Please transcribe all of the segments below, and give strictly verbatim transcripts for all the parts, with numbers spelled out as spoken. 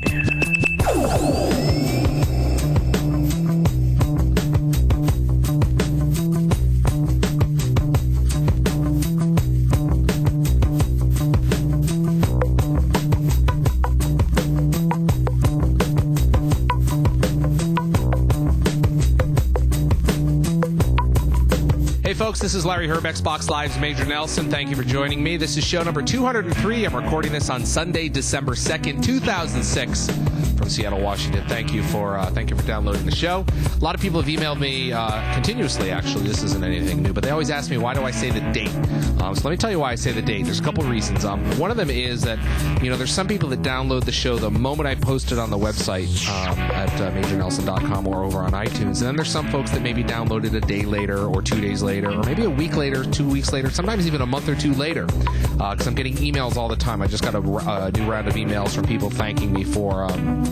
Folks, this is Larry Herb, Xbox Live's Major Nelson. Thank you for joining me. This is show number two hundred three. I'm recording this on Sunday, December second, two thousand six, from Seattle, Washington. Thank you for uh, thank you for downloading the show. A lot of people have emailed me uh, continuously. Actually, this isn't anything new, but they always ask me, why do I say the date? Um, so let me tell you why I say the date. There's a couple reasons. Um, one of them is that, you know, there's some people that download the show the moment I post it on the website um, at uh, major nelson dot com or over on iTunes. And then there's some folks that maybe download it a day later or two days later, or maybe a week later, two weeks later, sometimes even a month or two later, because uh, I'm getting emails all the time. I just got a, a new round of emails from people thanking me for um,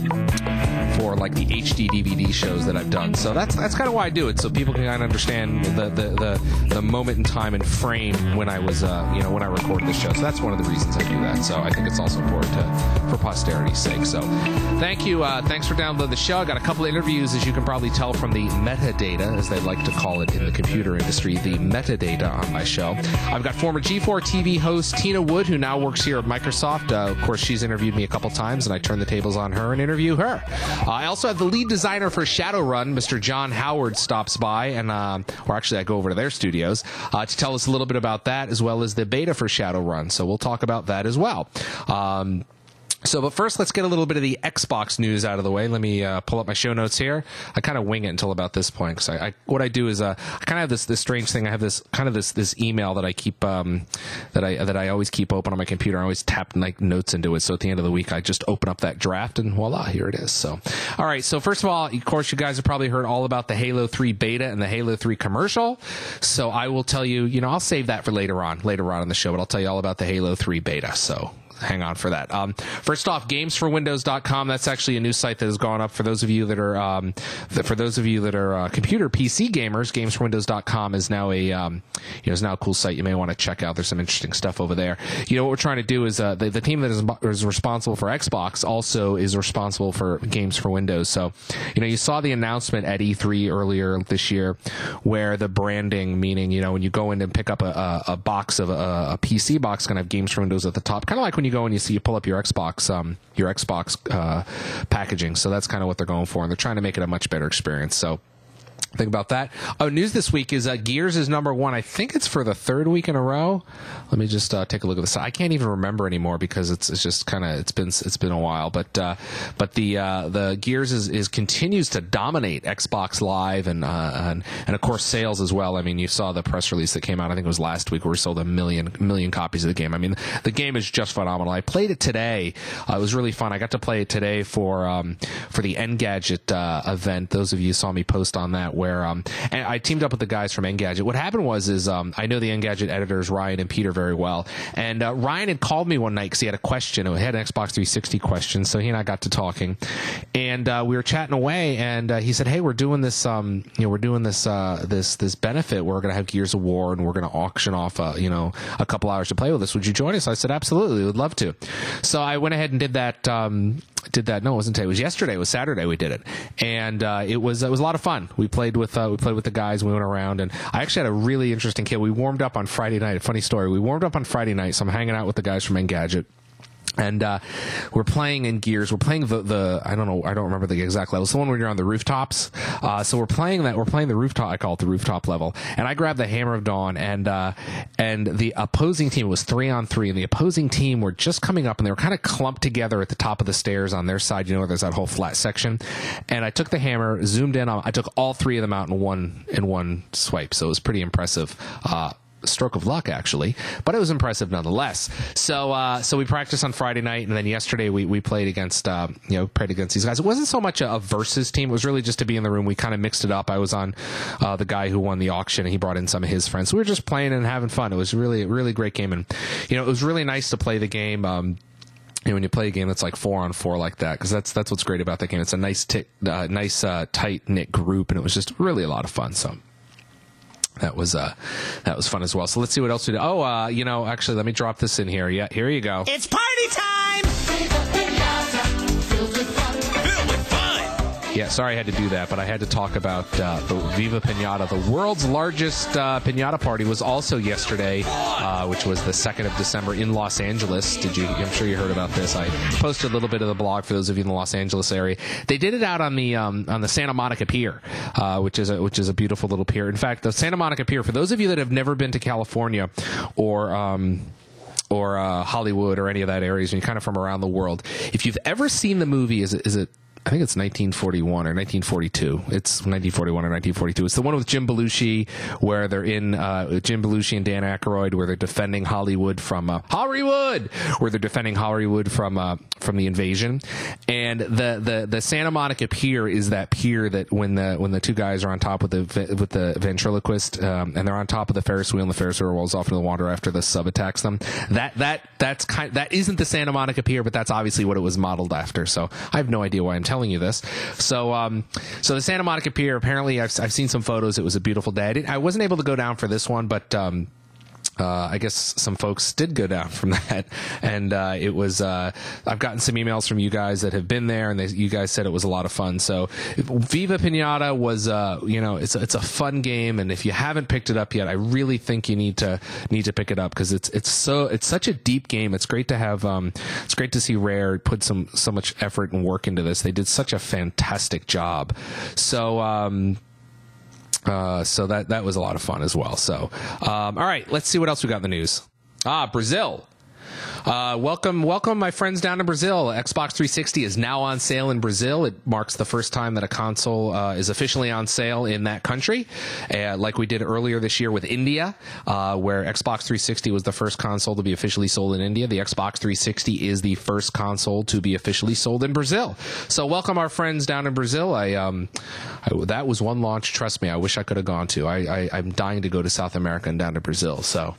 for like the H D D V D shows that I've done. So that's that's kind of why I do it, so people can kind of understand the the, the, the moment in time and frame when I was uh, you know when I recorded the show. So that's one of the reasons I do that. So I think it's also important to, for posterity's sake. So thank you, uh, thanks for downloading the show. I got a couple of interviews, as you can probably tell from the metadata, as they like to call it in the computer industry, the metadata on my show. I've got former G four T V host Tina Wood, who now works here at Microsoft. Uh, of course, she's interviewed me a couple times, and I turn the tables on her and interview her. Uh, I also have the lead designer for Shadowrun, Mister John Howard, stops by, and uh, or actually I go over to their studios uh, to tell us a little bit about that, as well as the beta for Shadowrun. So we'll talk about that as well. Um, So, but first, let's get a little bit of the Xbox news out of the way. Let me uh, pull up my show notes here. I kind of wing it until about this point, because I, I, what I do is uh, I kind of have this this strange thing. I have this kind of this this email that I keep um, that I that I always keep open on my computer. I always tap like notes into it. So at the end of the week, I just open up that draft, and voila, here it is. So, all right. So first of all, of course, you guys have probably heard all about the Halo three beta and the Halo three commercial. So I will tell you, you know, I'll save that for later on, later on in the show. But I'll tell you all about the Halo three beta. So hang on for that. Um, first off, games for windows dot com. That's actually a new site that has gone up for those of you that are um, that for those of you that are uh, computer P C gamers. games for windows dot com is now a um, you know is now a cool site you may want to check out. There's some interesting stuff over there. You know what we're trying to do is uh, the, the team that is, is responsible for Xbox also is responsible for games for Windows. So you know you saw the announcement at E three earlier this year, where the branding, meaning you know when you go in and pick up a, a, a box of a, a P C box, going to have games for Windows at the top, kind of like when you go and you see you pull up your Xbox um your Xbox uh packaging. So that's kind of what they're going for, and they're trying to make it a much better experience. So think about that. Oh, news this week is uh, Gears is number one. I think it's for the third week in a row. Let me just uh, take a look at this. I can't even remember anymore because it's it's just kind of it's been it's been a while. But uh, but the uh, the Gears is, is continues to dominate Xbox Live and, uh, and and of course sales as well. I mean, you saw the press release that came out. I think it was last week, where we sold a million million copies of the game. I mean, the game is just phenomenal. I played it today. Uh, it was really fun. I got to play it today for um, for the Engadget uh, event. Those of you saw me post on that, where um, and I teamed up with the guys from Engadget. What happened was is um, I know the Engadget editors Ryan and Peter very well, and uh, Ryan had called me one night because he had a question. He had an Xbox three sixty question, so he and I got to talking, and uh, we were chatting away. And uh, he said, "Hey, we're doing this. Um, you know, we're doing this uh, this this benefit. We're going to have Gears of War, and we're going to auction off, uh, you know, a couple hours to play with us. Would you join us?" I said, "Absolutely, would love to." So I went ahead and did that. Um, did that? No, it wasn't today. It was yesterday. It was Saturday. We did it, and uh, it was it was a lot of fun. We played with uh, we played with the guys. We went around, and I actually had a really interesting kid. We warmed up on Friday night. A funny story. We warmed up on Friday night, so I'm hanging out with the guys from Engadget. And uh, we're playing in Gears. We're playing the, the I don't know I don't remember the exact level. It's the one where you're on the rooftops. Uh, so we're playing that. We're playing the rooftop. I call it the rooftop level. And I grabbed the Hammer of Dawn, and uh, and the opposing team was three on three, and the opposing team were just coming up, and they were kind of clumped together at the top of the stairs on their side. You know, where there's that whole flat section. And I took the hammer, zoomed in on. I took all three of them out in one in one swipe. So it was pretty impressive. Uh, stroke of luck, actually, but it was impressive nonetheless. So uh so we practiced on Friday night, and then yesterday we we played against uh you know played against these guys. It wasn't so much a, a versus team. It was really just to be in the room. We kind of mixed it up. I was on uh the guy who won the auction, and he brought in some of his friends, so we were just playing and having fun. It was really really great game, and you know it was really nice to play the game. um You know, when you play a game that's like four on four like that, because that's that's what's great about that game. It's a nice, t- uh, nice, uh, tight knit group, and it was just really a lot of fun. So that was uh, that was fun as well. So let's see what else we do. Oh, uh, you know, actually, let me drop this in here. Yeah, here you go. It's party time. Yeah, sorry I had to do that, but I had to talk about uh, the Viva Pinata. The world's largest uh, pinata party was also yesterday, uh, which was the second of December in Los Angeles. Did you? I'm sure you heard about this. I posted a little bit of the blog for those of you in the Los Angeles area. They did it out on the um, on the Santa Monica Pier, uh, which is a, which is a beautiful little pier. In fact, the Santa Monica Pier, for those of you that have never been to California or um, or uh, Hollywood or any of that areas, and you're kind of from around the world, if you've ever seen the movie, is it, is it I think it's nineteen forty-one or nineteen forty-two. It's nineteen forty-one or nineteen forty-two. It's the one with Jim Belushi, where they're in uh, Jim Belushi and Dan Aykroyd, where they're defending Hollywood from uh, Hollywood, where they're defending Hollywood from uh, from the invasion. And the, the the Santa Monica Pier is that pier that when the when the two guys are on top with the with the ventriloquist um, and they're on top of the Ferris wheel and the Ferris wheel rolls off into the water after the sub attacks them. That that that's kind that isn't the Santa Monica Pier, but that's obviously what it was modeled after. So I have no idea why I'm telling you this. So, um, so the Santa Monica Pier, apparently I've, I've seen some photos. It was a beautiful day. I, didn't, I wasn't able to go down for this one, but, um, Uh, I guess some folks did go down from that, and uh, it was. Uh, I've gotten some emails from you guys that have been there, and they, you guys said it was a lot of fun. So, Viva Pinata was, uh, you know, it's it's a fun game, and if you haven't picked it up yet, I really think you need to need to pick it up because it's it's so it's such a deep game. It's great to have. Um, it's great to see Rare put some so much effort and work into this. They did such a fantastic job. So. Um, Uh, so that, that was a lot of fun as well. So, um, all right, let's see what else we got in the news. Ah, Brazil. Uh, welcome, welcome, my friends down in Brazil. Xbox three sixty is now on sale in Brazil. It marks the first time that a console uh, is officially on sale in that country, uh, like we did earlier this year with India, uh, where Xbox three sixty was the first console to be officially sold in India. The Xbox three sixty is the first console to be officially sold in Brazil. So welcome our friends down in Brazil. I, um, I that was one launch, trust me, I wish I could have gone to. I, I, I'm dying to go to South America and down to Brazil, so...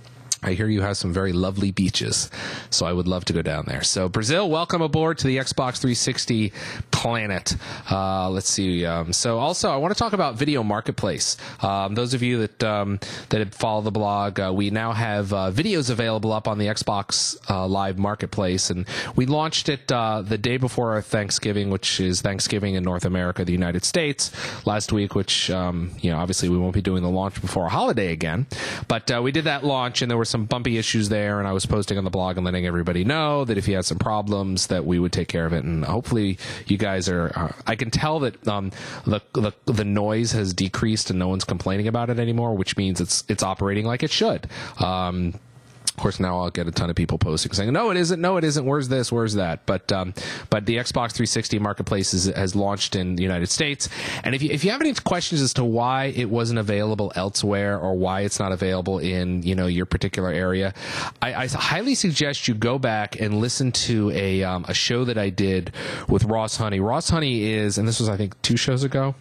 I hear you have some very lovely beaches, so I would love to go down there. So Brazil, welcome aboard to the Xbox three sixty planet. Uh, let's see. Um, so also, I want to talk about Video Marketplace. Um, those of you that um, that follow the blog, uh, we now have uh, videos available up on the Xbox uh, Live Marketplace, and we launched it uh, the day before our Thanksgiving, which is Thanksgiving in North America, the United States, last week. Which um, you know, obviously, we won't be doing the launch before a holiday again, but uh, we did that launch, and there were some bumpy issues there, and I was posting on the blog and letting everybody know that if you had some problems that we would take care of it, and hopefully you guys are uh, I can tell that um, the, the the noise has decreased and no one's complaining about it anymore, which means it's it's operating like it should. um Of course, now I'll get a ton of people posting saying, no, it isn't, no, it isn't, where's this, where's that? But um, but the Xbox three sixty Marketplace is, has launched in the United States. And if you, if you have any questions as to why it wasn't available elsewhere or why it's not available in, you know, your particular area, I, I highly suggest you go back and listen to a, um, a show that I did with Ross Honey. Ross Honey is, and this was, I think, two shows ago.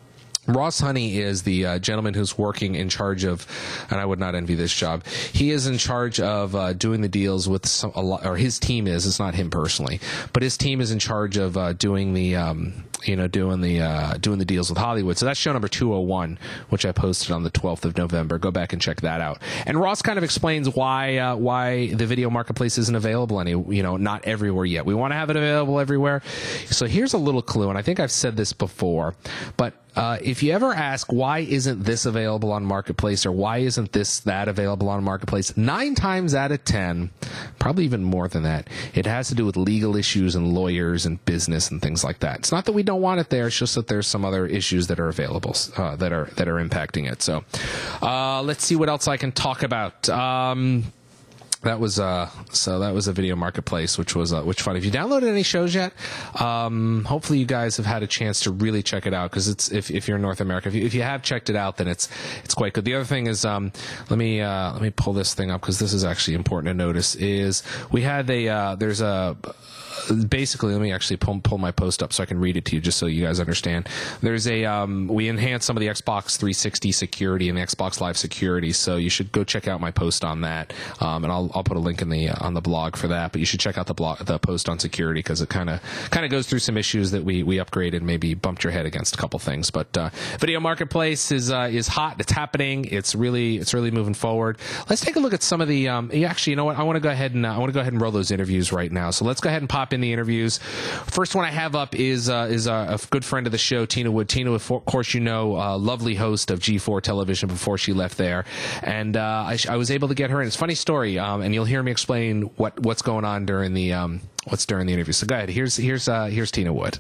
Ross Honey is the uh, gentleman who's working in charge of, and I would not envy this job. He is in charge of uh, doing the deals with some, a lot, or his team is. It's not him personally, but his team is in charge of uh, doing the, um, you know, doing the uh, doing the deals with Hollywood. So that's show number two oh one, which I posted on the twelfth of November. Go back and check that out. And Ross kind of explains why uh, why the Video Marketplace isn't available any, you know, not everywhere yet. We want to have it available everywhere. So here's a little clue, and I think I've said this before, but. Uh, if you ever ask why isn't this available on Marketplace or why isn't this that available on Marketplace, nine times out of ten, probably even more than that, it has to do with legal issues and lawyers and business and things like that. It's not that we don't want it there; it's just that there's some other issues that are available uh, that are that are impacting it. So, uh, let's see what else I can talk about. Um, That was uh, so that was a Video Marketplace, which was uh, which fun. If you downloaded any shows yet, um, hopefully you guys have had a chance to really check it out because it's if, if you're in North America, if you, if you have checked it out, then it's it's quite good. The other thing is, um, let me uh, let me pull this thing up because this is actually important to notice. Is we had a uh, there's a basically, let me actually pull, pull my post up so I can read it to you just so you guys understand. There's a, um, we enhanced some of the Xbox three sixty security and the Xbox Live security, so you should go check out my post on that. Um, and I'll, I'll put a link in the, uh, on the blog for that, but you should check out the blog, the post on security because it kind of, kind of goes through some issues that we, we upgraded, maybe bumped your head against a couple things. But, uh, Video Marketplace is, uh, is hot. It's happening. It's really, it's really moving forward. Let's take a look at some of the, um, actually, you know what? I want to go ahead and, uh, I want to go ahead and roll those interviews right now. So let's go ahead and pop in in the interviews. First one I have up is uh, is a, a good friend of the show, Tina Wood. Tina, of course, you know, uh, lovely host of G four Television before she left there, and uh, I, I was able to get her in. It's a funny story, um, and you'll hear me explain what what's going on during the um, what's during the interview. So go ahead. Here's here's uh, here's Tina Wood.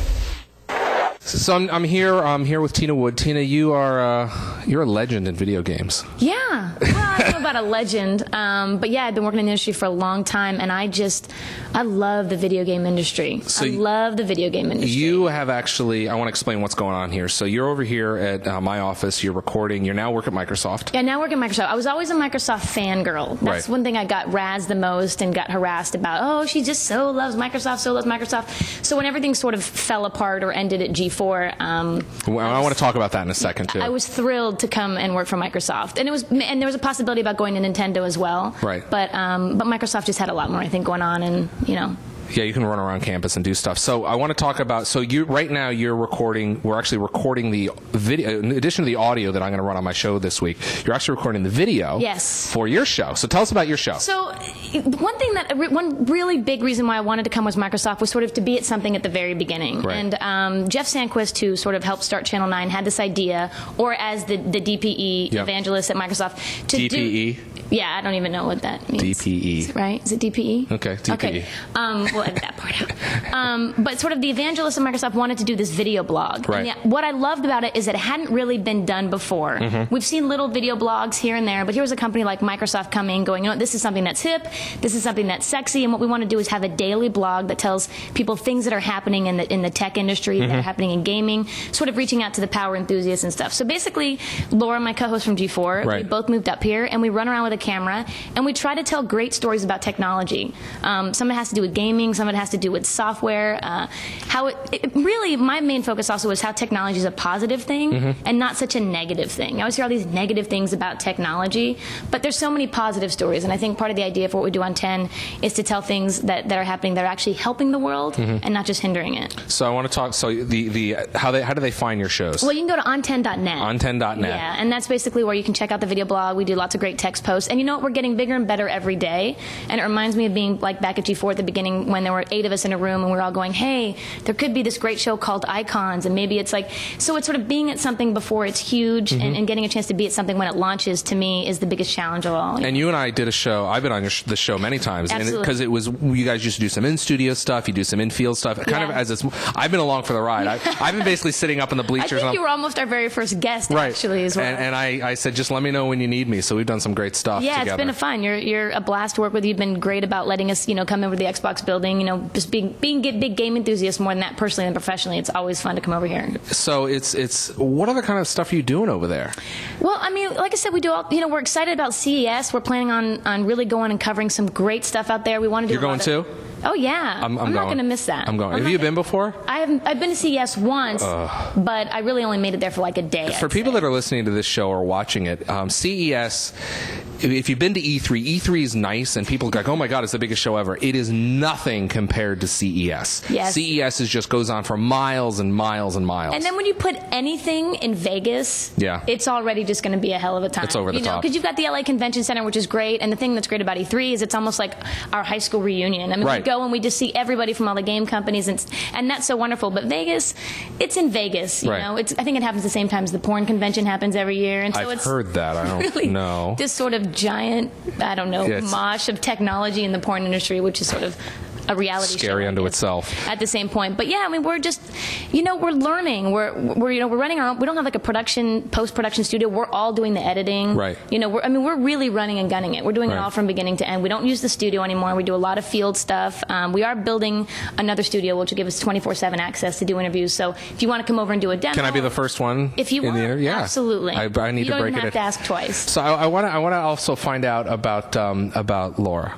So I'm, I'm here. I'm here with Tina Wood. Tina, you are uh, you're a legend in video games. Yeah, well, I don't know about a legend, um, but yeah, I've been working in the industry for a long time, and I just I love the video game industry. So I love the video game industry. You have actually. I want to explain what's going on here. So you're over here at uh, my office. You're recording. You're now working at Microsoft. Yeah, now I work at Microsoft. I was always a Microsoft fangirl. That's right. One thing I got razzed the most and got harassed about. Oh, she just so loves Microsoft, so loves Microsoft. So when everything sort of fell apart or ended at G four. Um, well, I, was, I want to talk about that in a second too. I was thrilled to come and work for Microsoft, and it was, and there was a possibility about going to Nintendo as well. Right. But um, but Microsoft just had a lot more, I think, going on, and you know. Yeah, you can run around campus and do stuff. So I want to talk about, so you right now you're recording, we're actually recording the video, in addition to the audio that I'm going to run on my show this week, you're actually recording the video yes. for your show. So tell us about your show. So one thing that, one really big reason why I wanted to come with Microsoft was sort of to be at something at the very beginning. Right. And um, Jeff Sandquist, who sort of helped start Channel nine, had this idea, or as the, the D P E yep. evangelist at Microsoft. To D P E? Do, yeah, I don't even know what that means. D P E. Is it right? Is it D P E? Okay, D P E. Okay. Um, we'll edit that part out. Um, but sort of the evangelist of Microsoft wanted to do this video blog. Right. And the, what I loved about it is that it hadn't really been done before. Mm-hmm. We've seen little video blogs here and there, but here was a company like Microsoft coming, going, you know, this is something that's hip, this is something that's sexy, and what we want to do is have a daily blog that tells people things that are happening in the in the tech industry, mm-hmm. that are happening in gaming, sort of reaching out to the power enthusiasts and stuff. So basically, Laura, my co-host from G four, right. we both moved up here, and we run around with a camera, and we try to tell great stories about technology. Um, some of it has to do with gaming, some of it has to do with software, uh, how it, it really, my main focus also is how technology is a positive thing mm-hmm. and not such a negative thing. I always hear all these negative things about technology, but there's so many positive stories, and I think part of the idea of what we do on ten is to tell things that, that are happening that are actually helping the world mm-hmm. and not just hindering it. So I want to talk, so the, the how they how do they find your shows? Well, you can go to on ten dot net. on ten dot net. Yeah, and that's basically where you can check out the video blog. We do lots of great text posts, and you know what, we're getting bigger and better every day, and it reminds me of being like back at G four at the beginning when there were eight of us in a room and we were all going, hey, there could be this great show called Icons, and maybe it's like, so it's sort of being at something before it's huge mm-hmm. and, and getting a chance to be at something when it launches, to me, is the biggest challenge of all. And you and I did a show, I've been on your sh- the show many times, because it, it was, you guys used to do some in-studio stuff, you do some in-field stuff, kind yeah. of as it's, I've been along for the ride. I, I've been basically sitting up in the bleachers. I think and you were almost our very first guest, right. actually, as well. And, and I, I said, just let me know when you need me, so we've done some great stuff yeah, together. It's been a fun. You're, you're a blast to work with. You've been great about letting us, you know, come over to the Xbox building, you know, just being, being big game enthusiasts more than that personally and professionally. It's always fun to come over here. So it's it's what other kind of stuff are you doing over there? Well, I mean, like I said, we do all, you know, we're excited about C E S. We're planning on on really going and covering some great stuff out there. We want to do You're a going lot too? Of, Oh yeah, I'm, I'm, I'm not going to miss that. I'm going. I'm Have you gonna, been before? I haven't. I've been to C E S once, uh, but I really only made it there for like a day. For I'd people say. that are listening to this show or watching it, um, C E S. If you've been to E three, E three is nice, and people go, "Oh my God, it's the biggest show ever." It is nothing compared to C E S. Yes. C E S is just goes on for miles and miles and miles. And then when you put anything in Vegas, yeah. it's already just going to be a hell of a time. It's over the you know, top. Because you've got the L A Convention Center, which is great, and the thing that's great about E three is it's almost like our high school reunion. I mean, right. we go and we just see everybody from all the game companies, and and that's so wonderful. But Vegas, it's in Vegas. You right. know, it's I think it happens the same time as the porn convention happens every year, and so I've it's heard that. I don't really know. This sort of giant, I don't know, yeah, mosh of technology in the porn industry, which is sort of a reality scary show, unto itself at the same point. But yeah, I mean, we're just, you know, we're learning. We're, we're, you know, we're running our own. We don't have like a production, post-production studio. We're all doing the editing. Right. You know, we're, I mean, we're really running and gunning it. We're doing right. it all from beginning to end. We don't use the studio anymore. We do a lot of field stuff. Um, we are building another studio, which will give us twenty-four seven access to do interviews. So if you want to come over and do a demo, can I be the first one? If you in want, the interview? Yeah, absolutely. I, I need you to don't break even it. have to ask twice. So I want to. I want to also find out about um, about Laura.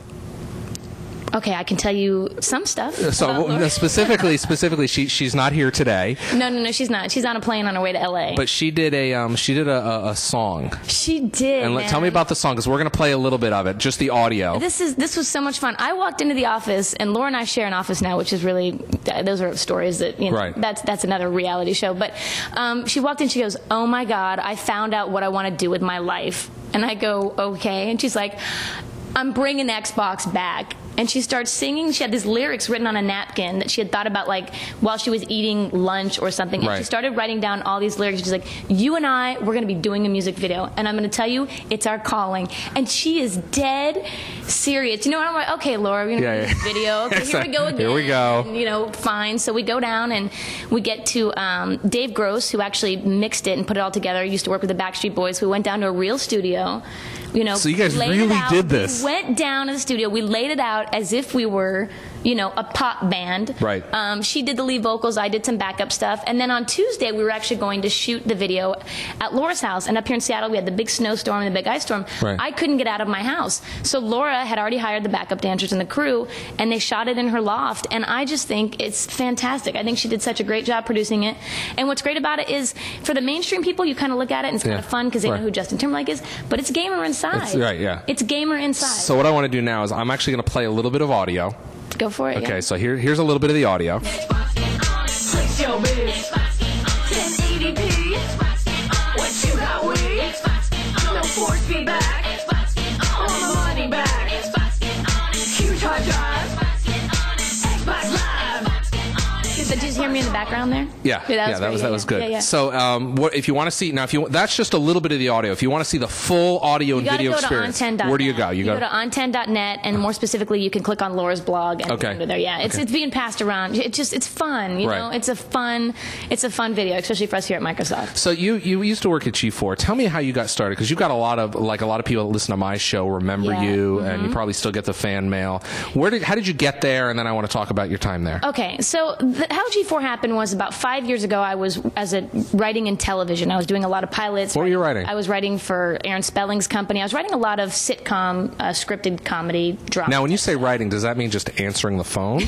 Okay, I can tell you some stuff. So no, specifically, specifically, she she's not here today. No, no, no, she's not. She's on a plane on her way to L A. But she did a um, she did a, a, a song. She did. And let, man. tell me about the song, because we're going to play a little bit of it, just the audio. This is this was so much fun. I walked into the office, and Laura and I share an office now, which is really those are stories that you know. Right. That's that's another reality show. But um, she walked in, she goes, "Oh my God, I found out what I want to do with my life." And I go, "Okay," and she's like, "I'm bringing the Xbox back." and she starts singing. She had these lyrics written on a napkin that she had thought about, like, while she was eating lunch or something. And Right. she started writing down all these lyrics. She's like, you and I, we're going to be doing a music video. And I'm going to tell you, it's our calling. And she is dead serious. You know, I'm like, okay, Laura, we're going to Yeah, do yeah. this video. Okay, here we go again. Here we go. And, you know, fine. So we go down and we get to um, Dave Gross, who actually mixed it and put it all together. He used to work with the Backstreet Boys. We went down to a real studio. You know, So you guys laid it really out. did this. We went down to the studio. We laid it out as if we were, you know, a pop band. Right. Um, she did the lead vocals. I did some backup stuff. And then on Tuesday, we were actually going to shoot the video at Laura's house. And up here in Seattle, we had the big snowstorm and the big ice storm. Right. I couldn't get out of my house. So Laura had already hired the backup dancers and the crew, and they shot it in her loft. And I just think it's fantastic. I think she did such a great job producing it. And what's great about it is, for the mainstream people, you kind of look at it and it's Yeah. kind of fun because they Right. know who Justin Timberlake is. But it's gamer inside. It's- right, yeah. It's gamer inside. So what I want to do now is I'm actually going to play a little bit of audio. Go for it. Okay, yeah. so here, here's a little bit of the audio. Place your bids. ten eighty p. What you got with? No force feedback. All my money back. Huge hard drive. Xbox Live. Did you just hear me in the background there? Yeah, that yeah, was that great. was Yeah, that was yeah. good. Yeah, yeah. So, um, what if you want to see now? If you that's just a little bit of the audio. If you want to see the full audio You and got to video go experience, to on ten dot net. where do you go? You, You go. go to on ten dot net, and more specifically, you can click on Laura's blog and Okay. go under there. Yeah, it's Okay. it's being passed around. It's just it's fun, you Right. know. It's a fun it's a fun video, especially for us here at Microsoft. So you you used to work at G four. Tell me how you got started, because you got a lot of like a lot of people that listen to my show remember Yeah. you, and Mm-hmm. you probably still get the fan mail. Where did how did you get there? And then I want to talk about your time there. Okay, so the, how G four happened was about five years ago. I was as a writing in television. I was doing a lot of pilots. What were you writing? I was writing for Aaron Spelling's company. I was writing a lot of sitcom, uh, scripted comedy drama. Now, when you say writing, does that mean just answering the phone?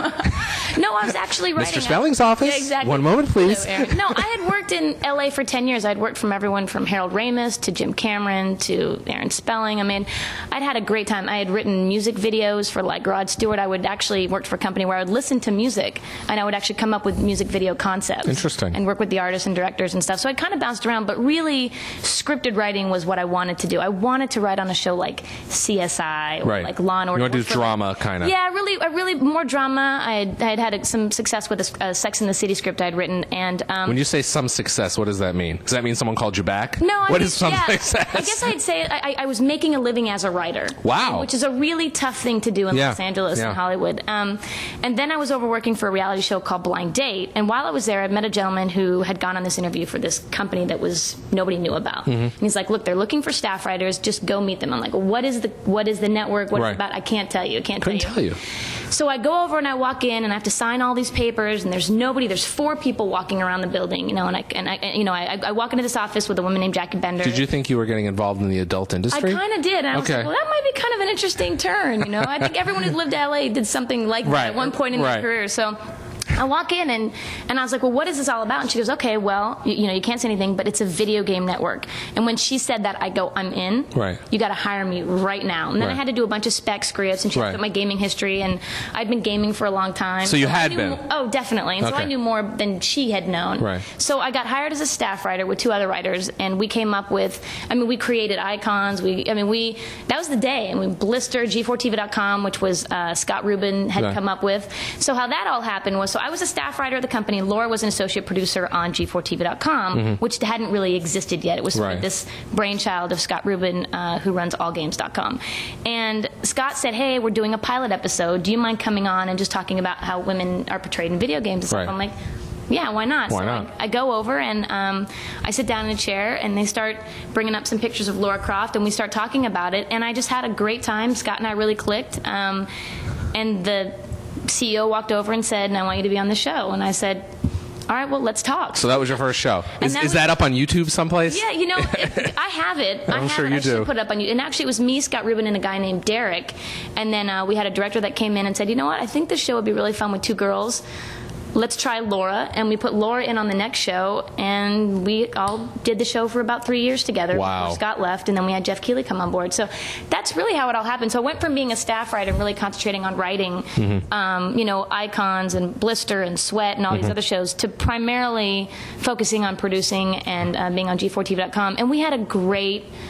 No, I was actually writing. Mister Spelling's office? Yeah, exactly. One moment, please. Hello, Aaron. No, I had worked in L A for ten years. I'd worked from everyone from Harold Ramis to Jim Cameron to Aaron Spelling. I mean, I'd had a great time. I had written music videos for like Rod Stewart. I would actually worked for a company where I would listen to music and I would actually come up with music video concepts. Interesting. And work with the artists and directors and stuff. So I kind of bounced around, but really scripted writing was what I wanted to do. I wanted to write on a show like C S I or Right. like Law and Order. You want to do For, drama, like- kind of. Yeah, really, uh, really more drama. I had, I had had some success with a, a Sex and the City script I'd written, and um, When you say some success, what does that mean? Does that mean someone called you back? no, I What mean, is some yeah, success? I guess I'd say I, I was making a living as a writer. Wow. Which is a really tough thing to do in Yeah, Los Angeles yeah. and Hollywood. Um, and then I was overworking for a reality show called Blind Date. And while I was there, I met a gentleman who had gone on this interview for this company that was nobody knew about. Mm-hmm. And he's like, "Look, they're looking for staff writers. Just go meet them." I'm like, "What is the what is the network? What is Right. it about? I can't tell you. I can't Couldn't tell tell you. So I go over and I walk in and I have to sign all these papers and there's nobody. There's four people walking around the building, you know. And I and I and, you know I, I walk into this office with a woman named Jackie Bender. Did you think you were getting involved in the adult I industry? kind of did. And I was Okay. like, well, that might be kind of an interesting turn, you know. I think everyone who's lived to L A did something like Right. that at one point in Right. their career. So I walk in and, and I was like, well, what is this all about? And she goes, okay, well, you, you know, you can't say anything, but it's a video game network. And when she said that, I go, I'm in. Right. You got to hire me right now. And then Right. I had to do a bunch of spec scripts, and she Right. looked at my gaming history, and I'd been gaming for a long time. So you I had knew been? mo- Oh, definitely. And so Okay. I knew more than she had known. Right. So I got hired as a staff writer with two other writers, and we came up with, I mean, we created icons. We, I mean, we, that was the day. I mean, Blister, G four T V dot com, which was uh, Scott Rubin had Right. come up with. So how that all happened was, so I was a staff writer at the company. Laura was an associate producer on G four T V dot com, which hadn't really existed yet. It was sort of Right. this brainchild of Scott Rubin, uh, who runs all games dot com. And Scott said, hey, we're doing a pilot episode. Do you mind coming on and just talking about how women are portrayed in video games and stuff? Right. I'm like, yeah, why not? Why so not? I, I go over and um, I sit down in a chair and they start bringing up some pictures of Laura Croft and we start talking about it. And I just had a great time. Scott and I really clicked. Um, and the C E O walked over and said, I want you to be on the show. And I said, all right, well, let's talk. So that was your first show. Is, that is was- that up on YouTube someplace? Yeah, you know, if, I have it. I I'm have sure it. you I should do. put it up on you. And actually, it was me, Scott Rubin, and a guy named Derek. And then uh, we had a director that came in and said, you know what? I think this show would be really fun with two girls. Let's try Laura. And we put Laura in on the next show, and we all did the show for about three years together. Wow. Before Scott left, and then we had Jeff Keighley come on board. So that's really how it all happened. So I went from being a staff writer and really concentrating on writing, Mm-hmm. um, you know, Icons and Blister and Sweat and all Mm-hmm. these other shows, to primarily focusing on producing and uh, being on G four T V dot com. And we had a great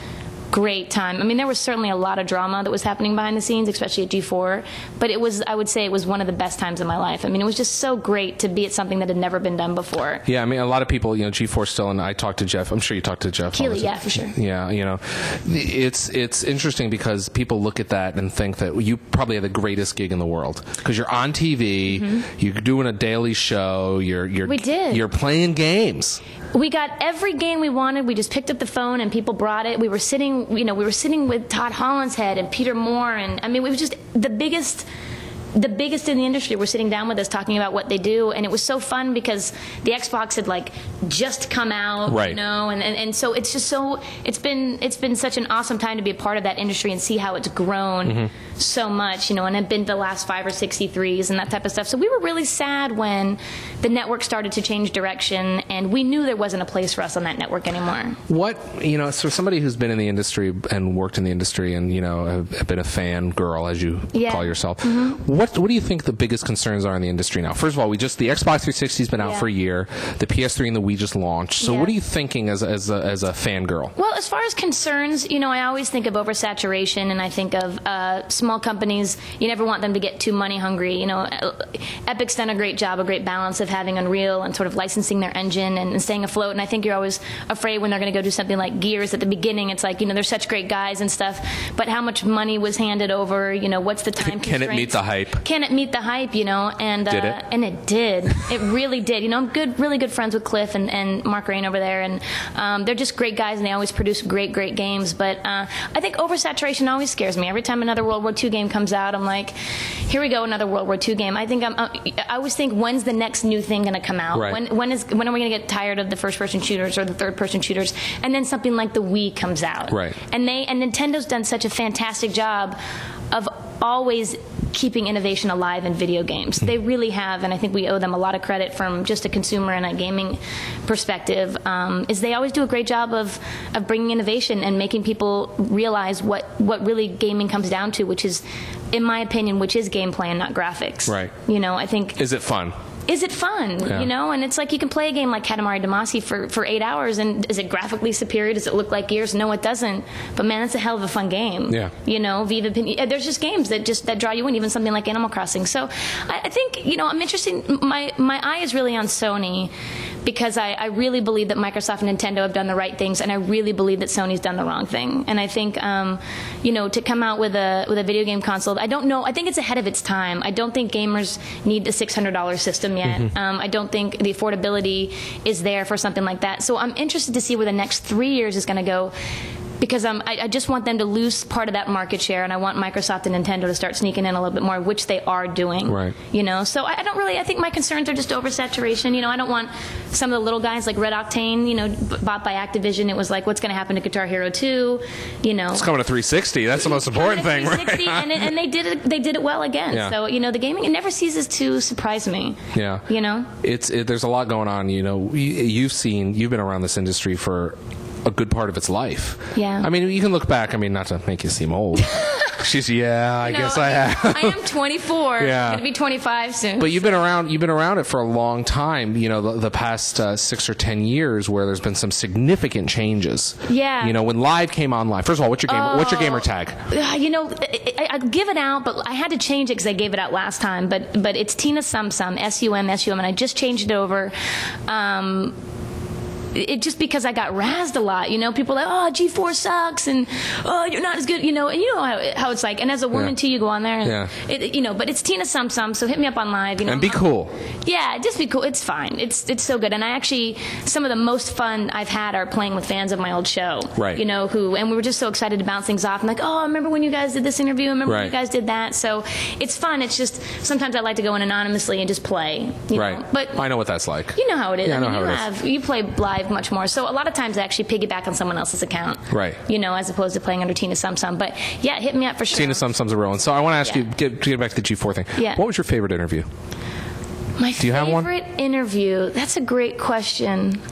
great time. I mean, there was certainly a lot of drama that was happening behind the scenes, especially at G four, but it was, I would say it was one of the best times of my life. I mean, it was just so great to be at something that had never been done before. Yeah, I mean, a lot of people, you know, G four still, and I talked to Jeff. I'm sure you talked to Jeff. Keighley, yeah, for sure. Yeah, you know, it's it's interesting because people look at that and think that you probably have the greatest gig in the world because you're on T V, mm-hmm. you're doing a daily show, you're you're we did. you're playing games. We got every game we wanted. We just picked up the phone and people brought it. We were sitting, you know, we were sitting with Todd Hollinshead and Peter Moore, and I mean, we were just the biggest. The biggest in the industry were sitting down with us talking about what they do, and it was so fun because the Xbox had like just come out, right. you know, and, and, and so it's just so it's been it's been such an awesome time to be a part of that industry and see how it's grown mm-hmm. so much, you know, and I've been to the last five or six E threes and that type of stuff. So we were really sad when the network started to change direction, and we knew there wasn't a place for us on that network anymore. What, you know, so somebody who's been in the industry and worked in the industry and, you know, have been a fan girl, as you yeah. call yourself, mm-hmm. what what do you think the biggest concerns are in the industry now? First of all, we just the Xbox three sixty has been out yeah. for a year. The P S three and the Wii just launched. So yeah. what are you thinking as as a, as a fangirl? Well, as far as concerns, you know, I always think of oversaturation, and I think of uh, small companies. You never want them to get too money hungry. You know, Epic's done a great job, a great balance of having Unreal and sort of licensing their engine and, and staying afloat. And I think you're always afraid when they're going to go do something like Gears at the beginning. It's like, you know, they're such great guys and stuff, but how much money was handed over? You know, what's the time Can it meet the hype? Can it meet the hype? You know, and did uh, it? and it did. It really did. You know, I'm good, really good friends with Cliff and, and Mark Rain over there, and um, they're just great guys, and they always produce great, great games. But uh, I think oversaturation always scares me. Every time another World War Two game comes out, I'm like, here we go, another World War Two game. I think I'm. Uh, I always think, when's the next new thing going to come out? Right. When when is when are we going to get tired of the first-person shooters or the third-person shooters? And then something like the Wii comes out. Right. And they and Nintendo's done such a fantastic job of always keeping innovation alive in video games. They really have, and I think we owe them a lot of credit from just a consumer and a gaming perspective, um, is they always do a great job of, of bringing innovation and making people realize what, what really gaming comes down to, which is, in my opinion, which is gameplay and not graphics. Right. You know, I think... Is it fun? Is it fun? Yeah. You know, and it's like you can play a game like Katamari Damacy for, for eight hours, and is it graphically superior? Does it look like Gears? No, it doesn't. But man, it's a hell of a fun game. Yeah. You know, Viva Pin- there's just games that just that draw you in, even something like Animal Crossing. So I, I think, you know, I'm interested. My my eye is really on Sony, because I, I really believe that Microsoft and Nintendo have done the right things, and I really believe that Sony's done the wrong thing. And I think, um, you know, to come out with a with a video game console, I don't know. I think it's ahead of its time. I don't think gamers need a six hundred dollars system yet. Mm-hmm. Um, I don't think the affordability is there for something like that. So I'm interested to see where the next three years is going to go, because um, I, I just want them to lose part of that market share, and I want Microsoft and Nintendo to start sneaking in a little bit more, which they are doing. Right. You know, so I, I don't really. I think my concerns are just oversaturation. You know, I don't want some of the little guys like Red Octane, you know, b- bought by Activision. It was like, what's going to happen to Guitar Hero two? You know, It's coming to three sixty. That's the most important thing, right? and, it, and they did it. They did it well again. Yeah. So you know, the gaming, it never ceases to surprise me. Yeah. You know, It's it, there's a lot going on. You know, you, you've seen, you've been around this industry for a good part of its life. Yeah. I mean, you can look back. I mean, not to make you seem old. She's yeah. I No, guess I have. I am twenty-four. Yeah. I'm gonna be twenty-five soon. But you've been around. You've been around it for a long time. You know, the, the past uh, six or ten years, where there's been some significant changes. Yeah. You know, when Live came online. First of all, what's your game? Oh. What's your gamer tag? Uh, You know, I, I give it out, but I had to change it because I gave it out last time. But but it's Tina Sum Sum, S U M S U M, and I just changed it over. Um, It just because I got razzed a lot, you know, people are like, oh, G four sucks, and oh, you're not as good, you know, and you know how, how it's like. And as a woman Yeah. too, you go on there, and Yeah. it, you know. But it's Tina Sum Sum, so hit me up on Live, you know. And be cool. Yeah, just be cool. It's fine. It's it's so good. And I actually, some of the most fun I've had are playing with fans of my old show. Right. You know, who, and we were just so excited to bounce things off. And like, oh, I remember when you guys did this interview. I remember when Right. you guys did that. So it's fun. It's just, sometimes I like to go in anonymously and just play. You Right. Know? But I know what that's like. you know how it is. Yeah, I know mean, how you it is. have, you play live much more. So a lot of times I actually piggyback on someone else's account. Right. You know, as opposed to playing under Tina Sum Sum. But yeah, hit me up for sure. Tina Sum Sum's a real one. So I want to ask Yeah. you, get, to get back to the G four thing. Yeah. What was your favorite interview? My Do you have one? favorite interview? That's a great question.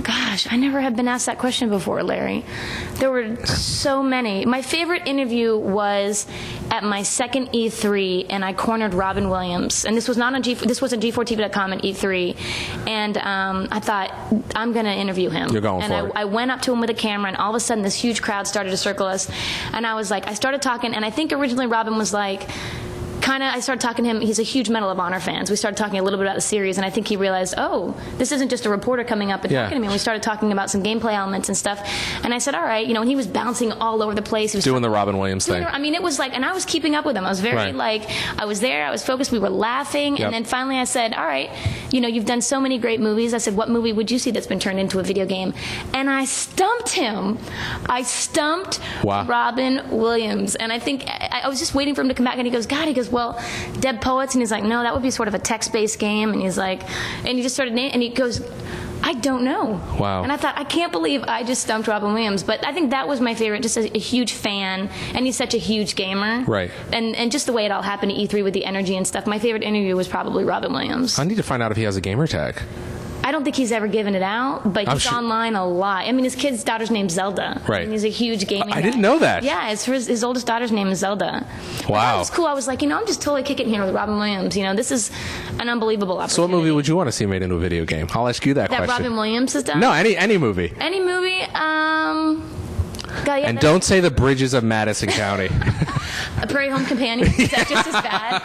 Gosh, I never have been asked that question before, Larry. There were so many. My favorite interview was at my second E three, and I cornered Robin Williams. And this was not on G. This was on G four T V dot com at E three, and um, I thought, I'm going to interview him. You're going and for I, it. I went up to him with a camera, and all of a sudden, this huge crowd started to circle us, and I was like, I started talking, and I think originally Robin was like, kind of, I started talking to him. He's a huge Medal of Honor fan. So we started talking a little bit about the series, and I think he realized, oh, this isn't just a reporter coming up and Yeah. talking to me. And we started talking about some gameplay elements and stuff. And I said, all right, you know, and he was bouncing all over the place. He was Doing the Robin Williams doing thing. the- I mean, it was like, and I was keeping up with him. I was very Right. like, I was there. I was focused. We were laughing, Yep. and then finally I said, all right, you know, you've done so many great movies. I said, what movie would you see that's been turned into a video game? And I stumped him. I stumped Wow. Robin Williams, and I think I, I was just waiting for him to come back, and he goes, God, he goes, well, Dead Poets, and he's like, no, that would be sort of a text-based game, and he's like, and he just started, na- and he goes, I don't know. Wow. And I thought, I can't believe I just stumped Robin Williams, but I think that was my favorite, just a, a huge fan, and he's such a huge gamer. Right. And and just the way it all happened at E three with the energy and stuff, my favorite interview was probably Robin Williams. I need to find out if he has a gamer tag. I don't think he's ever given it out, but I'm he's sure- online a lot. I mean, his kid's daughter's name's Zelda. Right. And he's a huge gaming I guy. didn't know that. Yeah, it's his, his oldest daughter's name is Zelda. But Wow. that was cool. I was like, you know, I'm just totally kicking here with Robin Williams. You know, this is an unbelievable opportunity. So what movie would you want to see made into a video game? I'll ask you that, that question. Robin Williams has done? No, any any movie. Any movie? Um... God, yeah, And that- don't say The Bridges of Madison County. A Prairie Home Companion. Is that just as bad?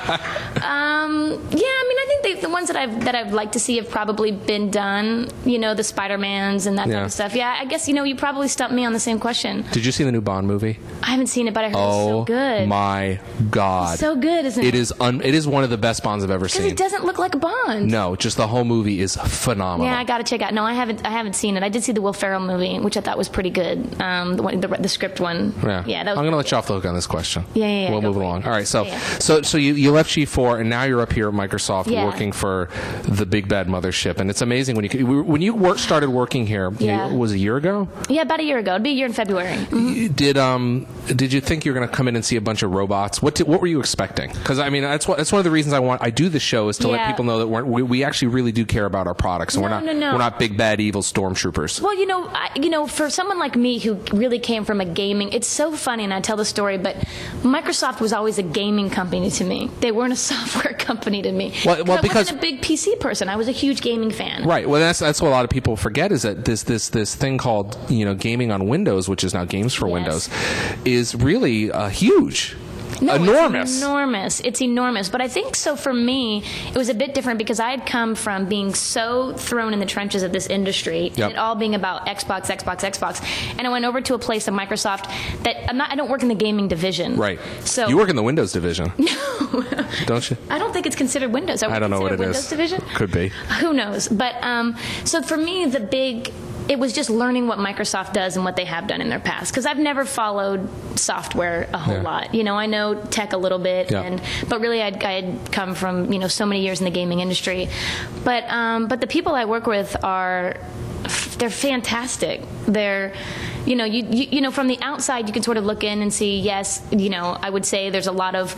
Um, yeah, I mean, I think they, the ones that I've that I've liked to see have probably been done. You know, the Spider-Mans and that Yeah. type of stuff. Yeah, I guess you know you probably stumped me on the same question. Did you see the new Bond movie? I haven't seen it, but I heard Oh it's so good. my God! So good, isn't it? It is. Un- it is one of the best Bonds I've ever Because seen. it doesn't look like a Bond. No, just the whole movie is phenomenal. Yeah, I got to check out. No, I haven't. I haven't seen it. I did see the Will Ferrell movie, which I thought was pretty good. Um, the one, the, the script one. Yeah, yeah. That was I'm gonna let you off the hook on this question. Yeah, yeah, yeah, We'll go move for it. along. All right, so Yeah, yeah. so so you, you left G four and now you're up here at Microsoft Yeah. working for the big bad mothership, and it's amazing when you when you work, started working here. Yeah. You, was it a year ago? Yeah, about a year ago. It'd be a year in February. Mhm. Did um did you think you were going to come in and see a bunch of robots? What did, what were you expecting? Because I mean that's what that's one of the reasons I want I do this show is to let Yeah. people know that we're, we we actually really do care about our products, and No, we're not no, no. we're not big bad evil stormtroopers. Well, you know, I, you know, for someone like me who really came from a gaming, it's so funny, and I tell the story, but Microsoft was always a gaming company to me. They weren't a software company to me. Well- well, I because- wasn't a big P C person. I was a huge gaming fan. Right. Well, that's that's what a lot of people forget is that this this this thing called you know gaming on Windows, which is now Games for Yes. Windows, is really uh, huge. No, enormous. It's enormous. It's enormous. But I think so for me, it was a bit different because I had come from being so thrown in the trenches of this industry, Yep. and it all being about Xbox, Xbox, Xbox. And I went over to a place at Microsoft that I'm not, I don't work in the gaming division. Right. So You work in the Windows division. No. Don't you? I don't think it's considered Windows. Are we I don't know what it considered is. Windows division? Could be. Who knows? But um, so for me, the big, it was just learning what Microsoft does and what they have done in their past. Because I've never followed software a whole Yeah. lot. You know, I know tech a little bit, Yeah. and but really, I'd, I'd come from you know so many years in the gaming industry. But um, but the people I work with are, they're fantastic. They're, you know, you, you you know from the outside you can sort of look in and see. Yes, you know, I would say there's a lot of,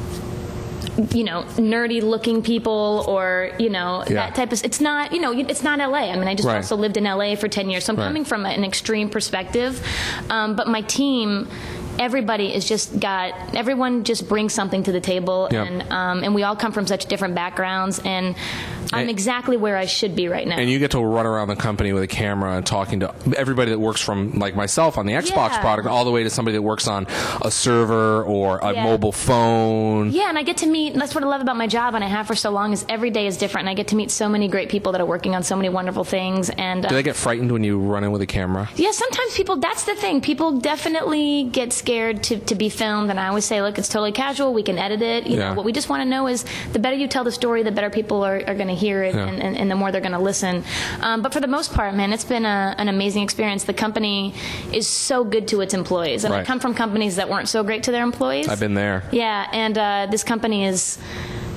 you know, nerdy looking people or, you know, Yeah. that type of, it's not, you know, it's not L A. I mean, I just Right. also lived in L A for ten years. So I'm Right. coming from an extreme perspective. Um, but my team, everybody is just got, everyone just brings something to the table. Yep. And, um, and we all come from such different backgrounds. And I'm And- exactly where I should be right now. And you get to run around the company with a camera and talking to everybody that works from, like myself, on the Xbox Yeah. product, all the way to somebody that works on a server or a Yeah. mobile phone. Yeah, and I get to meet, that's what I love about my job, and I have for so long, is every day is different, and I get to meet so many great people that are working on so many wonderful things. And uh, Do they get frightened when you run in with a camera? yeah, sometimes people, that's the thing, people definitely get scared to, to be filmed, and I always say, look, it's totally casual, we can edit it. You Yeah. know, what we just want to know is the better you tell the story, the better people are, are going to hear it, Yeah. and, and, and the more they're going to listen. Um, but for the most part, man, it's been a, an amazing experience. The company is so good to its employees, and I Right. come from companies that weren't so great to their employees. I've been there. Yeah, and uh, this company is,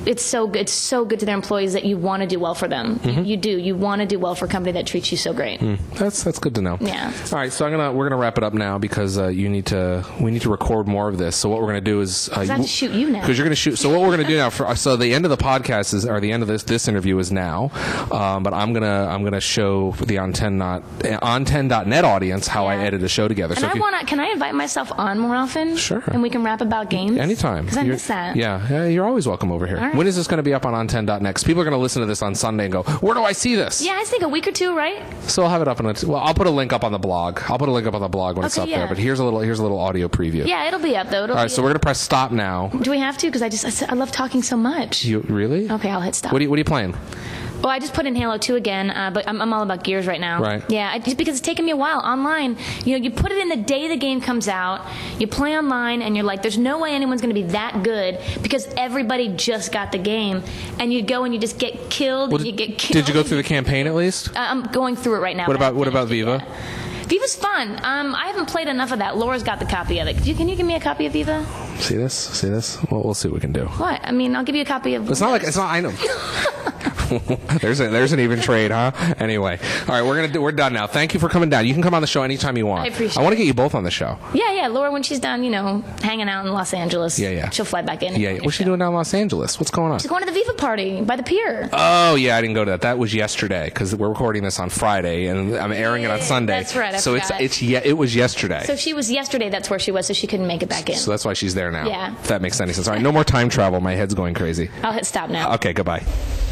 it's so good. It's so good to their employees that you want to do well for them. Mm-hmm. You, you do. You want to do well for a company that treats you so great. Mm. That's that's good to know. Yeah. All right, so I'm gonna we're gonna wrap it up now because uh, you need to we need to record more of this. So what we're gonna do is uh, I have to shoot you now. because you're gonna shoot. So what we're gonna do now for so the end of the podcast is or the end of this this interview is now, um, but I'm gonna I'm gonna show the on ten not on ten dot net audience how I Yeah. edit a show together. And so I if you, want to. Can I invite myself on more often? Sure. And we can rap about games. anytime Because I You're- miss that. Yeah, yeah, you're always welcome over here. All right. When is this gonna be up on on ten dot net? 'Cause people are gonna listen to this on Sunday and go, where do I see this? Yeah, I think a week or two, right? So I'll have it up on a, well, I'll put a link up on the blog. I'll put a link up on the blog when it's Okay, up yeah. there. But here's a little here's a little audio preview. Yeah, it'll be up though. It'll All right, be so we're gonna press stop now. Do we have to? Because I just I, s- I love talking so much. You really? Okay, I'll hit stop. What are you, what are you playing? Well, I just put in Halo two again, uh, but I'm, I'm all about Gears right now. Right. Yeah, I, just because it's taken me a while online. You know, you put it in the day the game comes out, you play online, and you're like, there's no way anyone's going to be that good because everybody just got the game, and you go and you just get killed. What and did, you get killed. did you go through the campaign at least? Uh, I'm going through it right now. What but I about what haven't about finished it Viva? yet. Viva's fun. Um, I haven't played enough of that. Laura's got the copy of it. Can you, can you give me a copy of Viva? See this? See this? Well, we'll see what we can do. What? I mean, I'll give you a copy of. It's not like it's not. I know. there's a, there's an even trade, huh? Anyway, all right, we're gonna do, we're done now. Thank you for coming down. You can come on the show anytime you want. I appreciate I want to get you both on the show. Yeah, yeah. Laura, when she's done, you know, hanging out in Los Angeles. Yeah, yeah. She'll fly back in. Yeah. yeah. What's she doing down in Los Angeles? What's going on? She's going to the Viva party by the pier. Oh yeah, I didn't go to that. That was yesterday because we're recording this on Friday and I'm airing it on Yeah, Sunday. that's right, I so it's forgot. it's yeah, it was yesterday. So she was yesterday. That's where she was. So she couldn't make it back in. So that's why she's there now. Yeah. If that makes any sense. All right, no more time travel. My head's going crazy. I'll hit stop now. Okay, goodbye.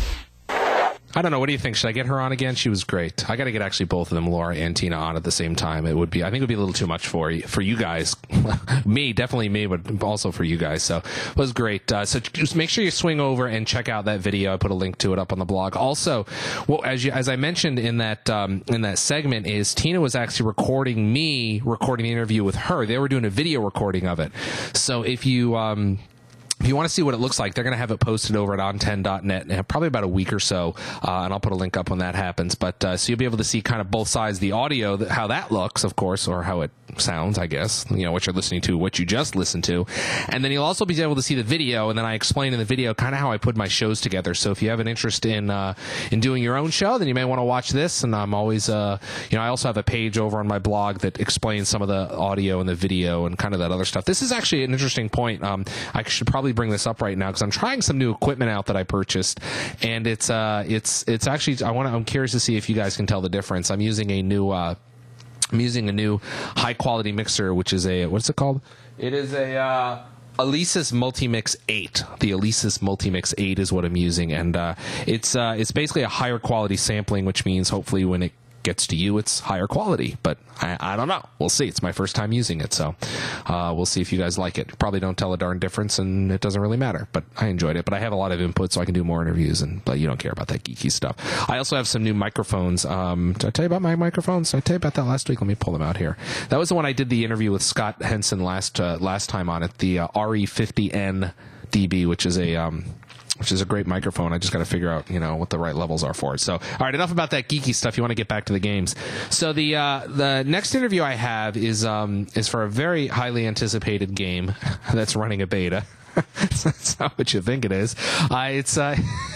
I don't know. What do you think? Should I get her on again? She was great. I got to get actually both of them, Laura and Tina, on at the same time. It would be, I think it would be a little too much for you, for you guys. Me, definitely me, but also for you guys. So it was great. Uh, so just make sure you swing over and check out that video. I put a link to it up on the blog. Also, well, as you, as I mentioned in that um, in that segment, is Tina was actually recording me, recording the interview with her. They were doing a video recording of it. So if you um, if you want to see what it looks like, they're going to have it posted over at on ten dot net in probably about a week or so, uh, and I'll put a link up when that happens. But uh, so you'll be able to see kind of both sides, the audio, th- how that looks, of course, or how it sounds, I guess, you know, what you're listening to, what you just listened to. And then you'll also be able to see the video, and then I explain in the video kind of how I put my shows together. So if you have an interest in uh, in doing your own show, then you may want to watch this. And I'm always, uh, you know, I also have a page over on my blog that explains some of the audio and the video and kind of that other stuff. This is actually an interesting point. Um, I should probably bring this up right now because I'm trying some new equipment out that I purchased, and it's uh, it's it's actually I want to I'm curious to see if you guys can tell the difference. I'm using a new. Uh, I'm using a new high quality mixer, which is a, what's it called? It is a, uh, Alesis Multimix eight. The Alesis Multimix eight is what I'm using. And, uh, it's, uh, it's basically a higher quality sampling, which means hopefully when it gets to you, it's higher quality, but I, I don't know. We'll see. It's my first time using it. So, uh, we'll see if you guys like it. Probably don't tell a darn difference and it doesn't really matter, but I enjoyed it. But I have a lot of input so I can do more interviews and, but you don't care about that geeky stuff. I also have some new microphones. Um, did I tell you about my microphones? Did I tell you about that last week? Let me pull them out here. That was the one I did the interview with Scott Henson last, uh, last time on it. The, uh, R E fifty N D B, which is a, um, which is a great microphone. I just got to figure out, you know, what the right levels are for it. So, all right, enough about that geeky stuff. You want to get back to the games. So the uh, the next interview I have is um, is for a very highly anticipated game that's running a beta. That's not what you think it is. Uh, it's uh,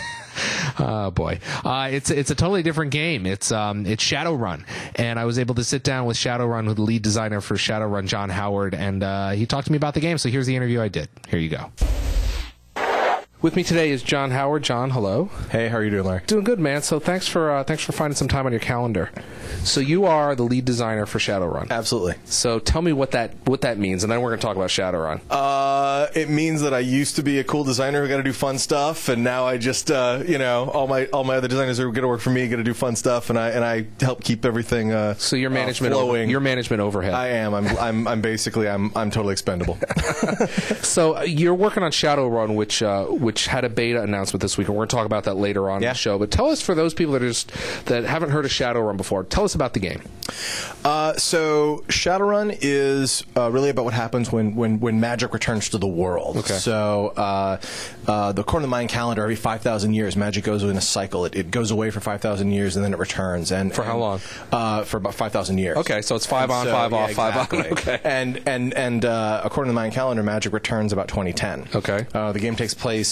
oh boy, uh, it's it's a totally different game. It's um it's Shadowrun, and I was able to sit down with Shadowrun, with the lead designer for Shadowrun, John Howard, and uh, he talked to me about the game. So here's the interview I did. Here you go. With me today is John Howard. John, hello. Hey, how are you doing, Larry? Doing good, man. So thanks for uh, thanks for finding some time on your calendar. So you are the lead designer for Shadowrun. Absolutely. So tell me what that what that means, and then we're going to talk about Shadowrun. Uh, it means that I used to be a cool designer who got to do fun stuff, and now I just, uh, you know, all my all my other designers are going to work for me, going to do fun stuff, and I and I help keep everything. Uh, so your management, uh, over, flowing. your management overhead. I am. I'm. I'm. I'm basically. I'm. I'm totally expendable. So uh, you're working on Shadowrun, which uh, which had a beta announcement this week, and we're going to talk about that later on yeah. in the show. But tell us, for those people that are just that haven't heard of Shadowrun before, tell us about the game. Uh, so Shadowrun is uh, really about what happens when, when, when magic returns to the world. Okay. So uh, uh, the according to the Mayan calendar, every five thousand years, magic goes in a cycle. It, it goes away for five thousand years, and then it returns. And For how and, long? Uh, for about five thousand years. Okay, so it's five And on, so, five yeah, off, five exactly. on. Okay. And and and uh, according to the Mayan calendar, magic returns about twenty ten. Okay. Uh, the game takes place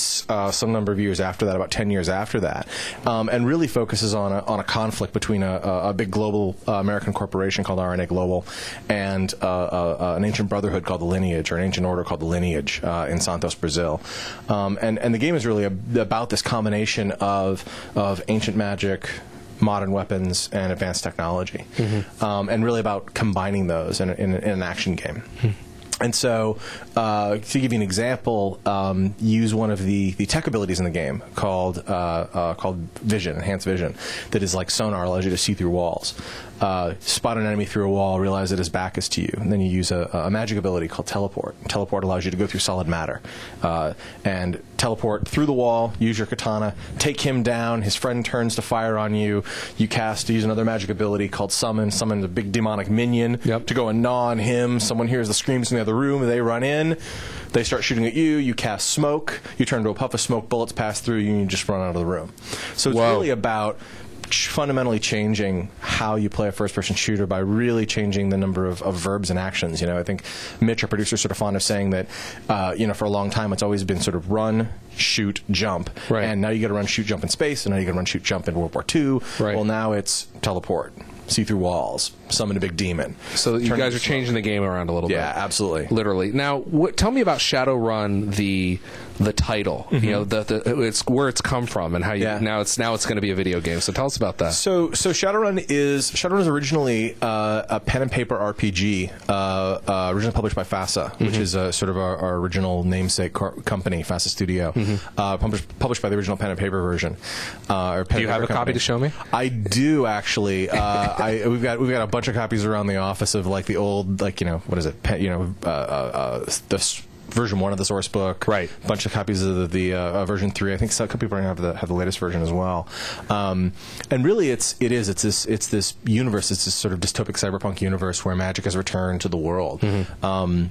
release uh, some number of years after that, about ten years after that, um, and really focuses on a, on a conflict between a, a, a big global uh, American corporation called R N A Global and uh, uh, an ancient brotherhood called the Lineage, or an ancient order called the Lineage uh, in Santos, Brazil. Um, and, and the game is really a, about this combination of, of ancient magic, modern weapons, and advanced technology, mm-hmm. um, and really about combining those in, in, in an action game. Mm-hmm. And so, uh, to give you an example, um, use one of the, the tech abilities in the game called uh, uh, called Vision, Enhanced Vision, that is like sonar, allows you to see through walls. Uh, spot an enemy through a wall, realize that his back is to you, and then you use a, a magic ability called Teleport. Teleport allows you to go through solid matter, uh, and teleport through the wall, use your katana, take him down, his friend turns to fire on you, you cast, use another magic ability called Summon, summon a big demonic minion yep. to go and gnaw on him, someone hears the screams in the other room, they run in, they start shooting at you, you cast Smoke, you turn into a puff of smoke, bullets pass through you, and you just run out of the room. So it's Whoa. really about fundamentally changing how you play a first-person shooter by really changing the number of, of verbs and actions. You know, I think Mitch, our producer, is sort of fond of saying that, uh, you know, for a long time it's always been sort of run, shoot, jump. Right. And now you got to run, shoot, jump in space, and now you got to run, shoot, jump in World War Two. Right. Well, now it's teleport, see through walls, summon a big demon. So you Turn guys are into changing the game around a little Yeah, bit. absolutely. Literally. Now, what, tell me about Shadowrun, the the title. Mm-hmm. You know, the, the it's where it's come from and how you Yeah. now it's now it's going to be a video game. So tell us about that. So, so Shadowrun is Shadowrun is originally uh, a pen and paper R P G, uh, uh, originally published by FASA, mm-hmm. which is uh, sort of our, our original namesake car- company, FASA Studio, mm-hmm. uh, published, published by the original pen and paper version. Uh, or pen Do you and have a paper copy company. to show me? I do actually. Uh, I we've got we've got a bunch of copies around the office of like the old, like, you know, what is it? Pen, you know, uh, uh, the version one of the source book, right? A bunch of copies of the, the uh, version three. I think some people have the have the latest version as well. Um, and really, it's it is it's this it's this universe. It's this sort of dystopic cyberpunk universe where magic has returned to the world. Mm-hmm. Um,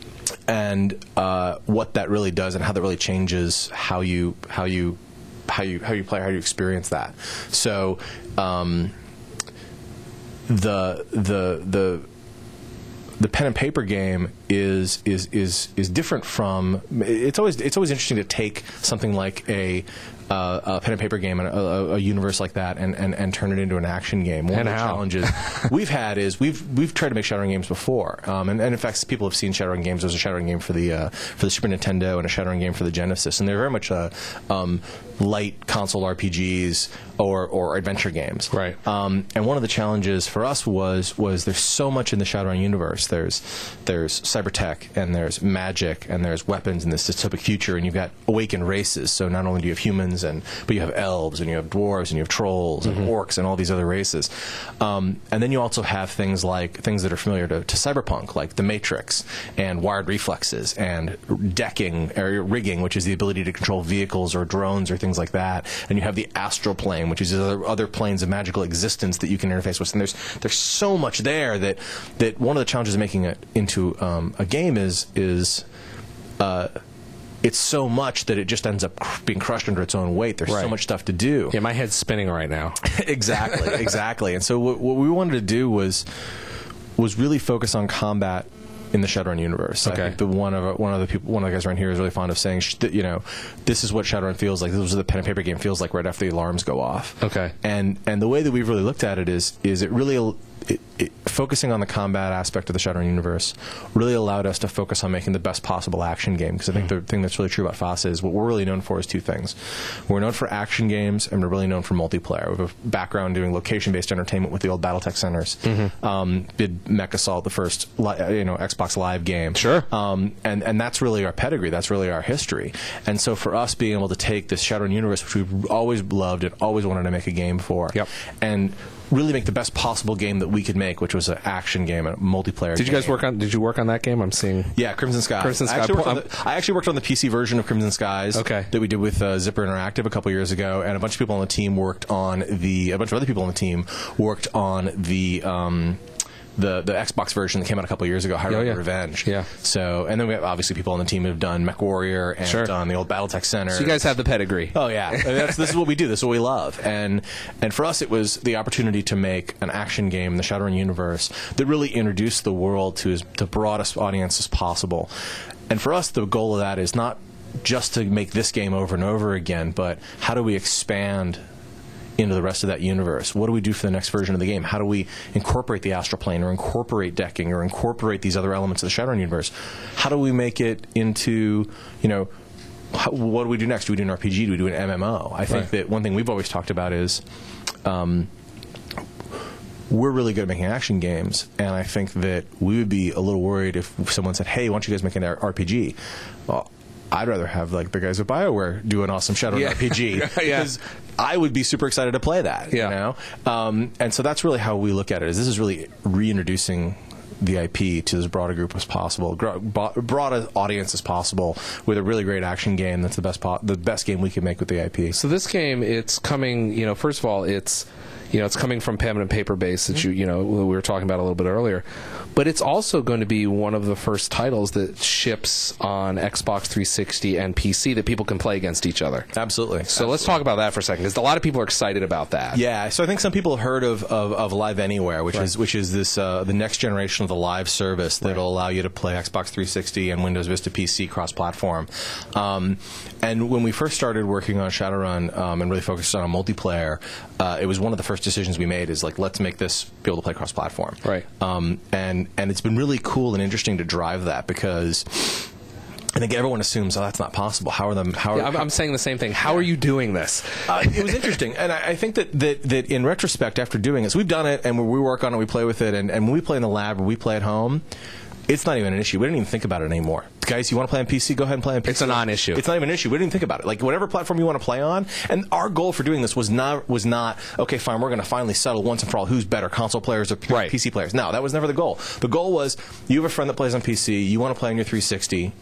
and uh, what that really does, and how that really changes how you how you how you how you play, how you experience that. So. Um, the the the the pen and paper game is is is is different from. It's always it's always interesting to take something like a uh, a pen and paper game and a, a, a universe like that and, and, and turn it into an action game. One and of the how? challenges we've had is we've we've tried to make Shadowrun games before, um, and, and in fact people have seen Shadowrun games. There's a Shadowrun game for the uh, for the Super Nintendo and a Shadowrun game for the Genesis, and they're very much uh, um, light console R P Gs or or adventure games. Right. Um, and one of the challenges for us was was there's so much in the Shadowrun universe. There's there's cybertech and there's magic and there's weapons in this dystopic future, and you've got awakened races. So not only do you have humans and but you have elves and you have dwarves and you have trolls mm-hmm. and orcs and all these other races. Um, and then you also have things like things that are familiar to, to cyberpunk, like the Matrix and wired reflexes and decking or rigging, which is the ability to control vehicles or drones or things like that. And you have the astral plane, which is other, other planes of magical existence that you can interface with. And there's there's so much there that that one of the challenges of making it into um, a game is is uh, it's so much that it just ends up cr- being crushed under its own weight. There's Right. so much stuff to do. Yeah, my head's spinning right now. exactly, exactly. And so what, what we wanted to do was was really focus on combat in the Shadowrun universe. Okay. I think the one of one of the people, one of the guys around here is really fond of saying, sh- that, you know, this is what Shadowrun feels like. This is what the pen and paper game feels like right after the alarms go off. Okay. And and the way that we've really looked at it is is it really. It, it, focusing on the combat aspect of the Shadowrun universe really allowed us to focus on making the best possible action game, because I think mm. the thing that's really true about FASA is what we're really known for is two things. We're known for action games, and we're really known for multiplayer. We have a background doing location-based entertainment with the old BattleTech centers. Mm-hmm. Um, did Mech Assault, the first li- you know Xbox Live game. Sure. Um, and, and that's really our pedigree. That's really our history. And so for us being able to take this Shadowrun universe, which we've always loved and always wanted to make a game for, yep. and really make the best possible game that we could make, which was an action game, a multiplayer Did you guys game. work on Did you work on that game? I'm seeing. Yeah, Crimson Skies. Crimson I actually, Sky. worked on the, I actually worked on the P C version of Crimson Skies Okay. that we did with uh, Zipper Interactive a couple years ago, and a bunch of people on the team worked on the. A bunch of other people on the team worked on the. Um, The, the Xbox version that came out a couple of years ago, Hyrule Oh, yeah. Revenge. Yeah. So, and then we have obviously people on the team who have done MechWarrior and Sure. done the old BattleTech Center. So you guys have the pedigree. Oh yeah, I mean, that's, this is what we do. This is what we love, and and for us, it was the opportunity to make an action game in the Shadowrun universe that really introduced the world to as the broadest audience as possible. And for us, the goal of that is not just to make this game over and over again, but how do we expand into the rest of that universe? What do we do for the next version of the game? How do we incorporate the astral plane or incorporate decking or incorporate these other elements of the Shadowrun universe? How do we make it into, you know, how, what do we do next? Do we do an R P G? Do we do an M M O? I think Right. that one thing we've always talked about is um, we're really good at making action games, and I think that we would be a little worried if someone said, hey, why don't you guys make an R P G? Well, I'd rather have like the guys at BioWare do an awesome Shadowrun Yeah. R P G Yeah. because I would be super excited to play that. Yeah. You know, um, and so that's really how we look at it. Is this is really reintroducing the I P to as broad a group as possible, gro- bo- broad a audience as possible, with a really great action game that's the best po- the best game we can make with the I P. So this game, it's coming, you know, first of all, it's, you know, it's coming from pen and paper base that you, you know, we were talking about a little bit earlier. But it's also going to be one of the first titles that ships on Xbox three sixty and P C that people can play against each other. Absolutely. So let's talk about that for a second, because a lot of people are excited about that. Yeah, so I think some people have heard of, of, of Live Anywhere, which Right. is which is this uh, the next generation of the live service that'll allow you to play Xbox three sixty and Windows Vista P C cross-platform. Um, and when we first started working on Shadowrun um, and really focused on a multiplayer, uh, it was one of the first decisions we made is like, let's make this be able to play cross-platform. Right. Um, and and it's been really cool and interesting to drive that because I think everyone assumes, oh, that's not possible. How are them? How are, Yeah, I'm, I'm saying the same thing. How are you doing this? uh, it was interesting, and I, I think that, that that in retrospect, after doing this, we've done it, and we work on it, we play with it, and, and when we play in the lab or we play at home, it's not even an issue. We don't even think about it anymore. Guys, you want to play on P C? Go ahead and play on P C. It's a non-issue. It's not even an issue. We didn't even think about it. Like whatever platform you want to play on, and our goal for doing this was not was not okay. Fine, we're going to finally settle once and for all who's better, console players or Right. P C players. No, that was never the goal. The goal was you have a friend that plays on P C. You want to play on your three sixty.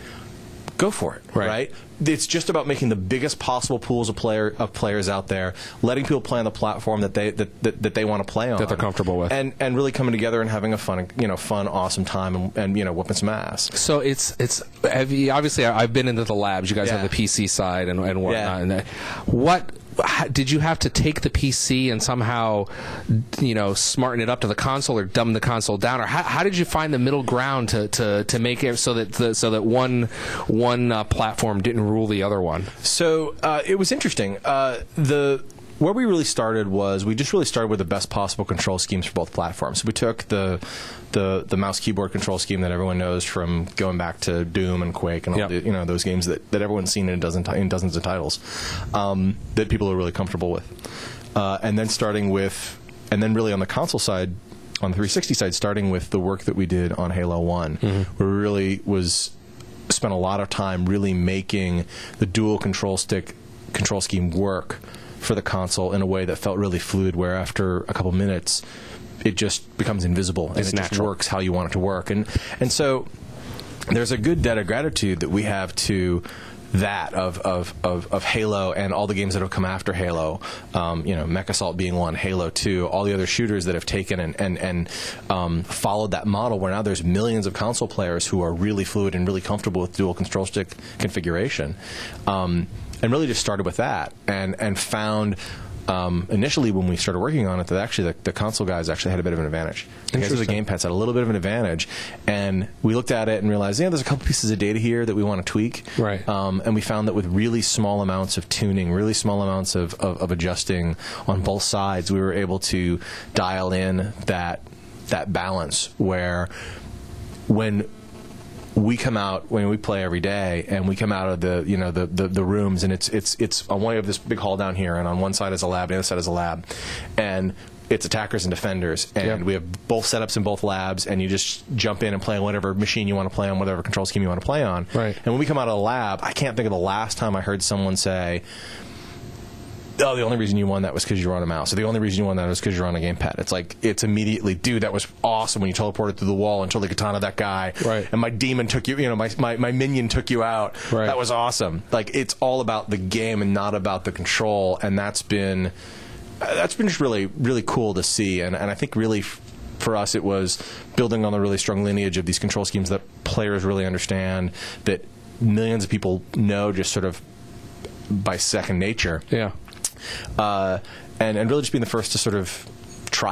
Go for it, Right. right? It's just about making the biggest possible pools of player of players out there, letting people play on the platform that they that, that, that they want to play on, That they're comfortable with. and and really coming together and having a fun, you know, fun, awesome time, and, and you know, whooping some ass. So it's it's have you, obviously I- I've been into the labs. You guys Yeah. have the P C side and, and whatnot. Yeah. And that, what how, did you have to take the P C and somehow, you know, smarten it up to the console or dumb the console down, or how, how did you find the middle ground to, to, to make it so that the, so that one one uh, platform didn't rule the other one? So uh, it was interesting. Uh, the where we really started was we just really started with the best possible control schemes for both platforms. So we took the the the mouse keyboard control scheme that everyone knows from going back to Doom and Quake and all Yep. the, you know, those games that, that everyone's seen in a dozen ti- in dozens of titles um, that people are really comfortable with, uh, and then starting with and then really on the console side, on the three sixty side, starting with the work that we did on Halo one, Mm-hmm. where we really was spent a lot of time really making the dual control stick control scheme work for the console in a way that felt really fluid, where after a couple minutes it just becomes invisible and It's it just natural. works how you want it to work. And and so there's a good debt of gratitude that we have to that of, of, of, of Halo and all the games that have come after Halo, um, you know, Mech Assault being one, Halo two, all the other shooters that have taken and, and, and um, followed that model, where now there's millions of console players who are really fluid and really comfortable with dual control stick configuration. Um, and really just started with that and, and found Um, initially, when we started working on it, that actually the, the console guys actually had a bit of an advantage. The guys with the Interesting. gamepads had a little bit of an advantage, and we looked at it and realized, yeah, there's a couple pieces of data here that we want to tweak. Right. Um, and we found that with really small amounts of tuning, really small amounts of, of, of adjusting on both sides, we were able to dial in that that balance where when we come out when we play every day, and we come out of the you know the, the, the rooms, and it's it's it's on one of this big hall down here, and on one side is a lab, the other side is a lab, and it's attackers and defenders, and Yep. we have both setups in both labs, and you just jump in and play on whatever machine you want to play on, whatever control scheme you want to play on. Right. And when we come out of the lab, I can't think of the last time I heard someone say, oh, the only reason you won that was because you were on a mouse. Or the only reason you won that was because you're on a gamepad. It's like, it's immediately, dude, that was awesome when you teleported through the wall and totally katana that guy. Right. And my demon took you, you know, my, my, my minion took you out. Right. That was awesome. Like, it's all about the game and not about the control. And that's been, uh, that's been just really, really cool to see. And, and I think really f- for us, it was building on the really strong lineage of these control schemes that players really understand, that millions of people know just sort of by second nature. Yeah. Uh, and, and really just being the first to sort of try it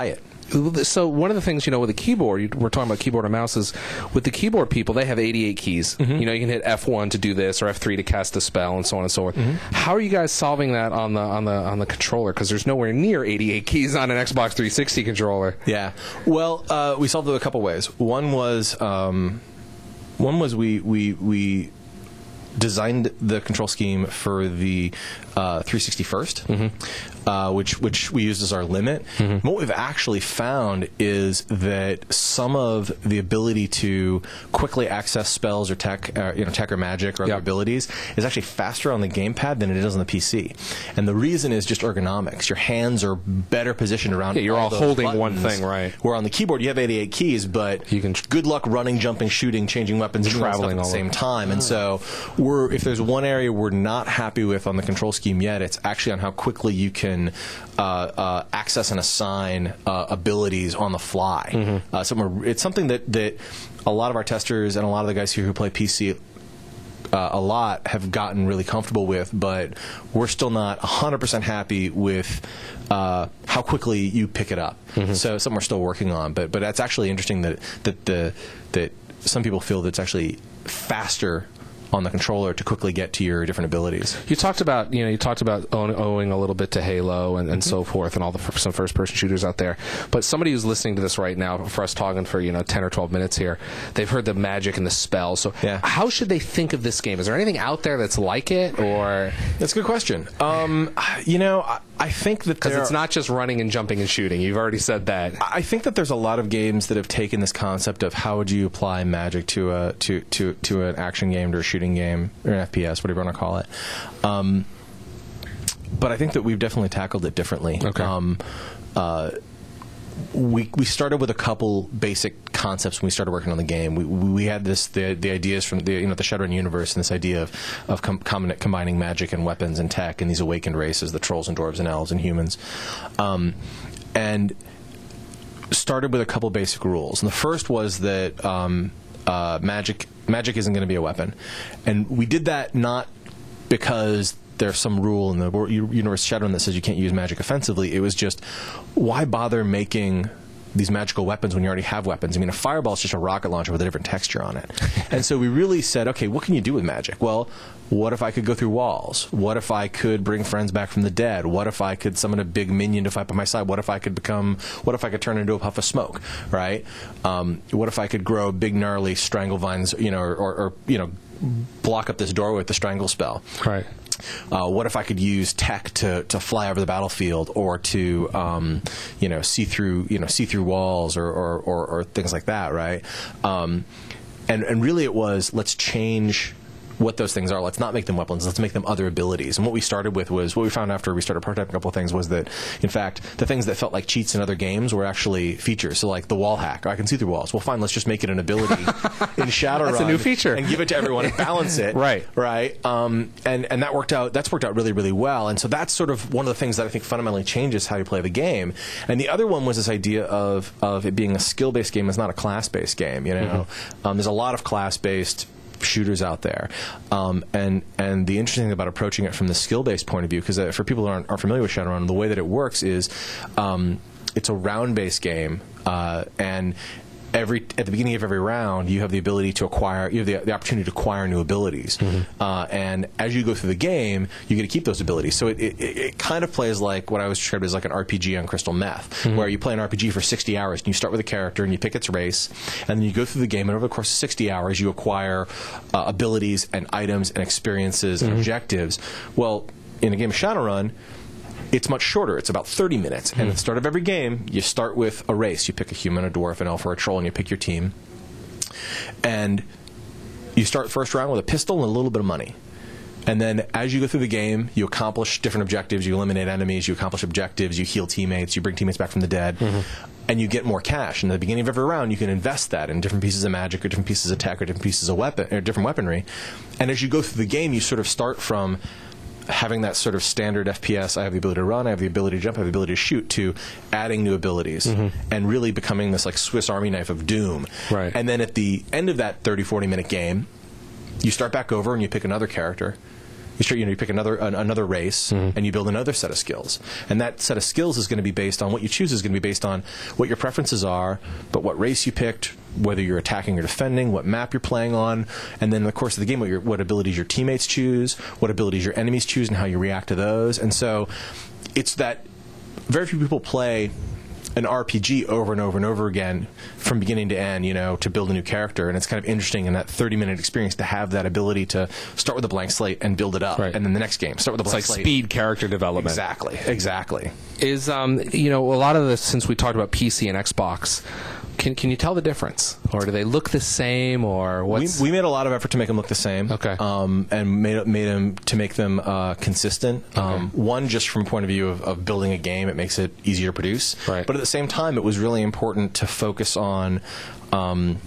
So one of the things, you know, with the keyboard, you, we're talking about keyboard and mouses. With the keyboard people, they have eighty-eight keys. Mm-hmm. You know, you can hit F one to do this, or F three to cast a spell, and so on and so forth. Mm-hmm. How are you guys solving that on the on the on the controller? Because there's nowhere near eighty-eight keys on an Xbox three sixty controller. Yeah. Well, uh, we solved it a couple ways. One was um, one was we we we. designed the control scheme for the uh, three sixty first, mm-hmm. uh, which which we used as our limit. Mm-hmm. What we've actually found is that some of the ability to quickly access spells or tech, uh, you know, tech or magic or other yep. abilities is actually faster on the gamepad than it is on the P C. And the reason is just ergonomics. Your hands are better positioned around. Yeah, you're all, all holding buttons, one thing, right? Where on the keyboard you have eighty-eight keys, but you can good luck running, jumping, shooting, changing weapons, and traveling at the same time. And so. We're, if there's one area we're not happy with on the control scheme yet, it's actually on how quickly you can uh, uh, access and assign uh, abilities on the fly. Mm-hmm. uh, so it's something that, that a lot of our testers and a lot of the guys here who play P C uh, a lot have gotten really comfortable with, but we're still not one hundred percent happy with uh, how quickly you pick it up. Mm-hmm. So something we're still working on, but but that's actually interesting that that the that some people feel that it's actually faster on the controller to quickly get to your different abilities. You talked about, you know, you talked about own, owing a little bit to Halo and, and mm-hmm. so forth, and all the some first-person shooters out there. But somebody who's listening to this right now, for us talking for you know ten or twelve minutes here, they've heard the magic and the spell. So, yeah. how should they think of this game? Is there anything out there that's like it, or that's a good question. Um, you know, I, I think that because it's not just running and jumping and shooting. You've already said that. I think that there's a lot of games that have taken this concept of how would you apply magic to a to to to an action game or a shooting game or an F P S, whatever you want to call it. Um, but I think that we've definitely tackled it differently. Okay. Um, uh, we we started with a couple basic concepts when we started working on the game. We we had this the the ideas from the you know the Shadowrun universe and this idea of of com- com- combining magic and weapons and tech and these awakened races, the trolls and dwarves and elves and humans, um, and started with a couple basic rules. And the first was that um, uh, magic magic isn't going to be a weapon, and we did that not because there's some rule in the universe Shadowrun that says you can't use magic offensively. It was just, why bother making these magical weapons when you already have weapons? I mean, a fireball is just a rocket launcher with a different texture on it. And so we really said, okay, what can you do with magic? Well, what if I could go through walls? What if I could bring friends back from the dead? What if I could summon a big minion to fight by my side? What if I could become, what if I could turn into a puff of smoke, right? Um, what if I could grow big gnarly strangle vines, you know, or, or, or you know, block up this doorway with the strangle spell? Right. Uh, what if I could use tech to, to fly over the battlefield, or to um, you know see through you know see through walls, or or, or, or things like that, right? Um, and and really, it was, let's change what those things are. Let's not make them weapons. Let's make them other abilities. And what we started with was, what we found after we started prototyping a couple of things was that, in fact, the things that felt like cheats in other games were actually features. So like the wall hack, I can see through walls. Well, fine, let's just make it an ability in Shadowrun. That's a new feature. And give it to everyone and balance it. Right. Right. Um, and, and that worked out, that's worked out really, really well. And so that's sort of one of the things that I think fundamentally changes how you play the game. And the other one was this idea of, of it being a skill-based game. It's not a class-based game, you know? Mm-hmm. Um, there's a lot of class-based shooters out there, um, and and the interesting thing about approaching it from the skill-based point of view, because uh, for people who aren't, aren't familiar with Shadowrun, the way that it works is um, it's a round-based game, uh, and every at the beginning of every round, you have the ability to acquire, you have the, the opportunity to acquire new abilities, mm-hmm. uh, and as you go through the game, you get to keep those abilities. So it, it, it kind of plays like what I was described as like an R P G on crystal meth, mm-hmm. where you play an R P G for sixty hours, and you start with a character, and you pick its race, and then you go through the game, and over the course of sixty hours, you acquire uh, abilities and items and experiences mm-hmm. and objectives. Well, in a game of Shadowrun, it's much shorter. It's about thirty minutes. And at the start of every game, you start with a race. You pick a human, a dwarf, an elf, or a troll, and you pick your team. And you start first round with a pistol and a little bit of money. And then as you go through the game, you accomplish different objectives. You eliminate enemies. You accomplish objectives. You heal teammates. You bring teammates back from the dead. Mm-hmm. And you get more cash. And at the beginning of every round, you can invest that in different pieces of magic, or different pieces of tech, or different pieces of weapon, or different weaponry. And as you go through the game, you sort of start from having that sort of standard F P S, I have the ability to run, I have the ability to jump, I have the ability to shoot, to adding new abilities, mm-hmm. and really becoming this like Swiss Army knife of doom. Right. And then at the end of that thirty, forty minute game, you start back over and you pick another character, You start, you know, you pick another an, another race, mm-hmm. and you build another set of skills. And that set of skills is going to be based on what you choose is going to be based on what your preferences are, but what race you picked, whether you're attacking or defending, what map you're playing on, and then in the course of the game, what, your, what abilities your teammates choose, what abilities your enemies choose, and how you react to those. And so it's that very few people play an R P G over and over and over again from beginning to end, you know, to build a new character. And it's kind of interesting in that thirty-minute experience to have that ability to start with a blank slate and build it up. Right. And then the next game, start with a blank it's like slate. speed character development. Exactly. Exactly. Is, um, you know, a lot of this, since we talked about P C and Xbox, Can can you tell the difference, or do they look the same, or what's? We, we made a lot of effort to make them look the same. Okay. Um, and made made them to make them uh, consistent. Um, Okay. One, just from a point of view of, of building a game, it makes it easier to produce. Right. But at the same time, it was really important to focus on. Um,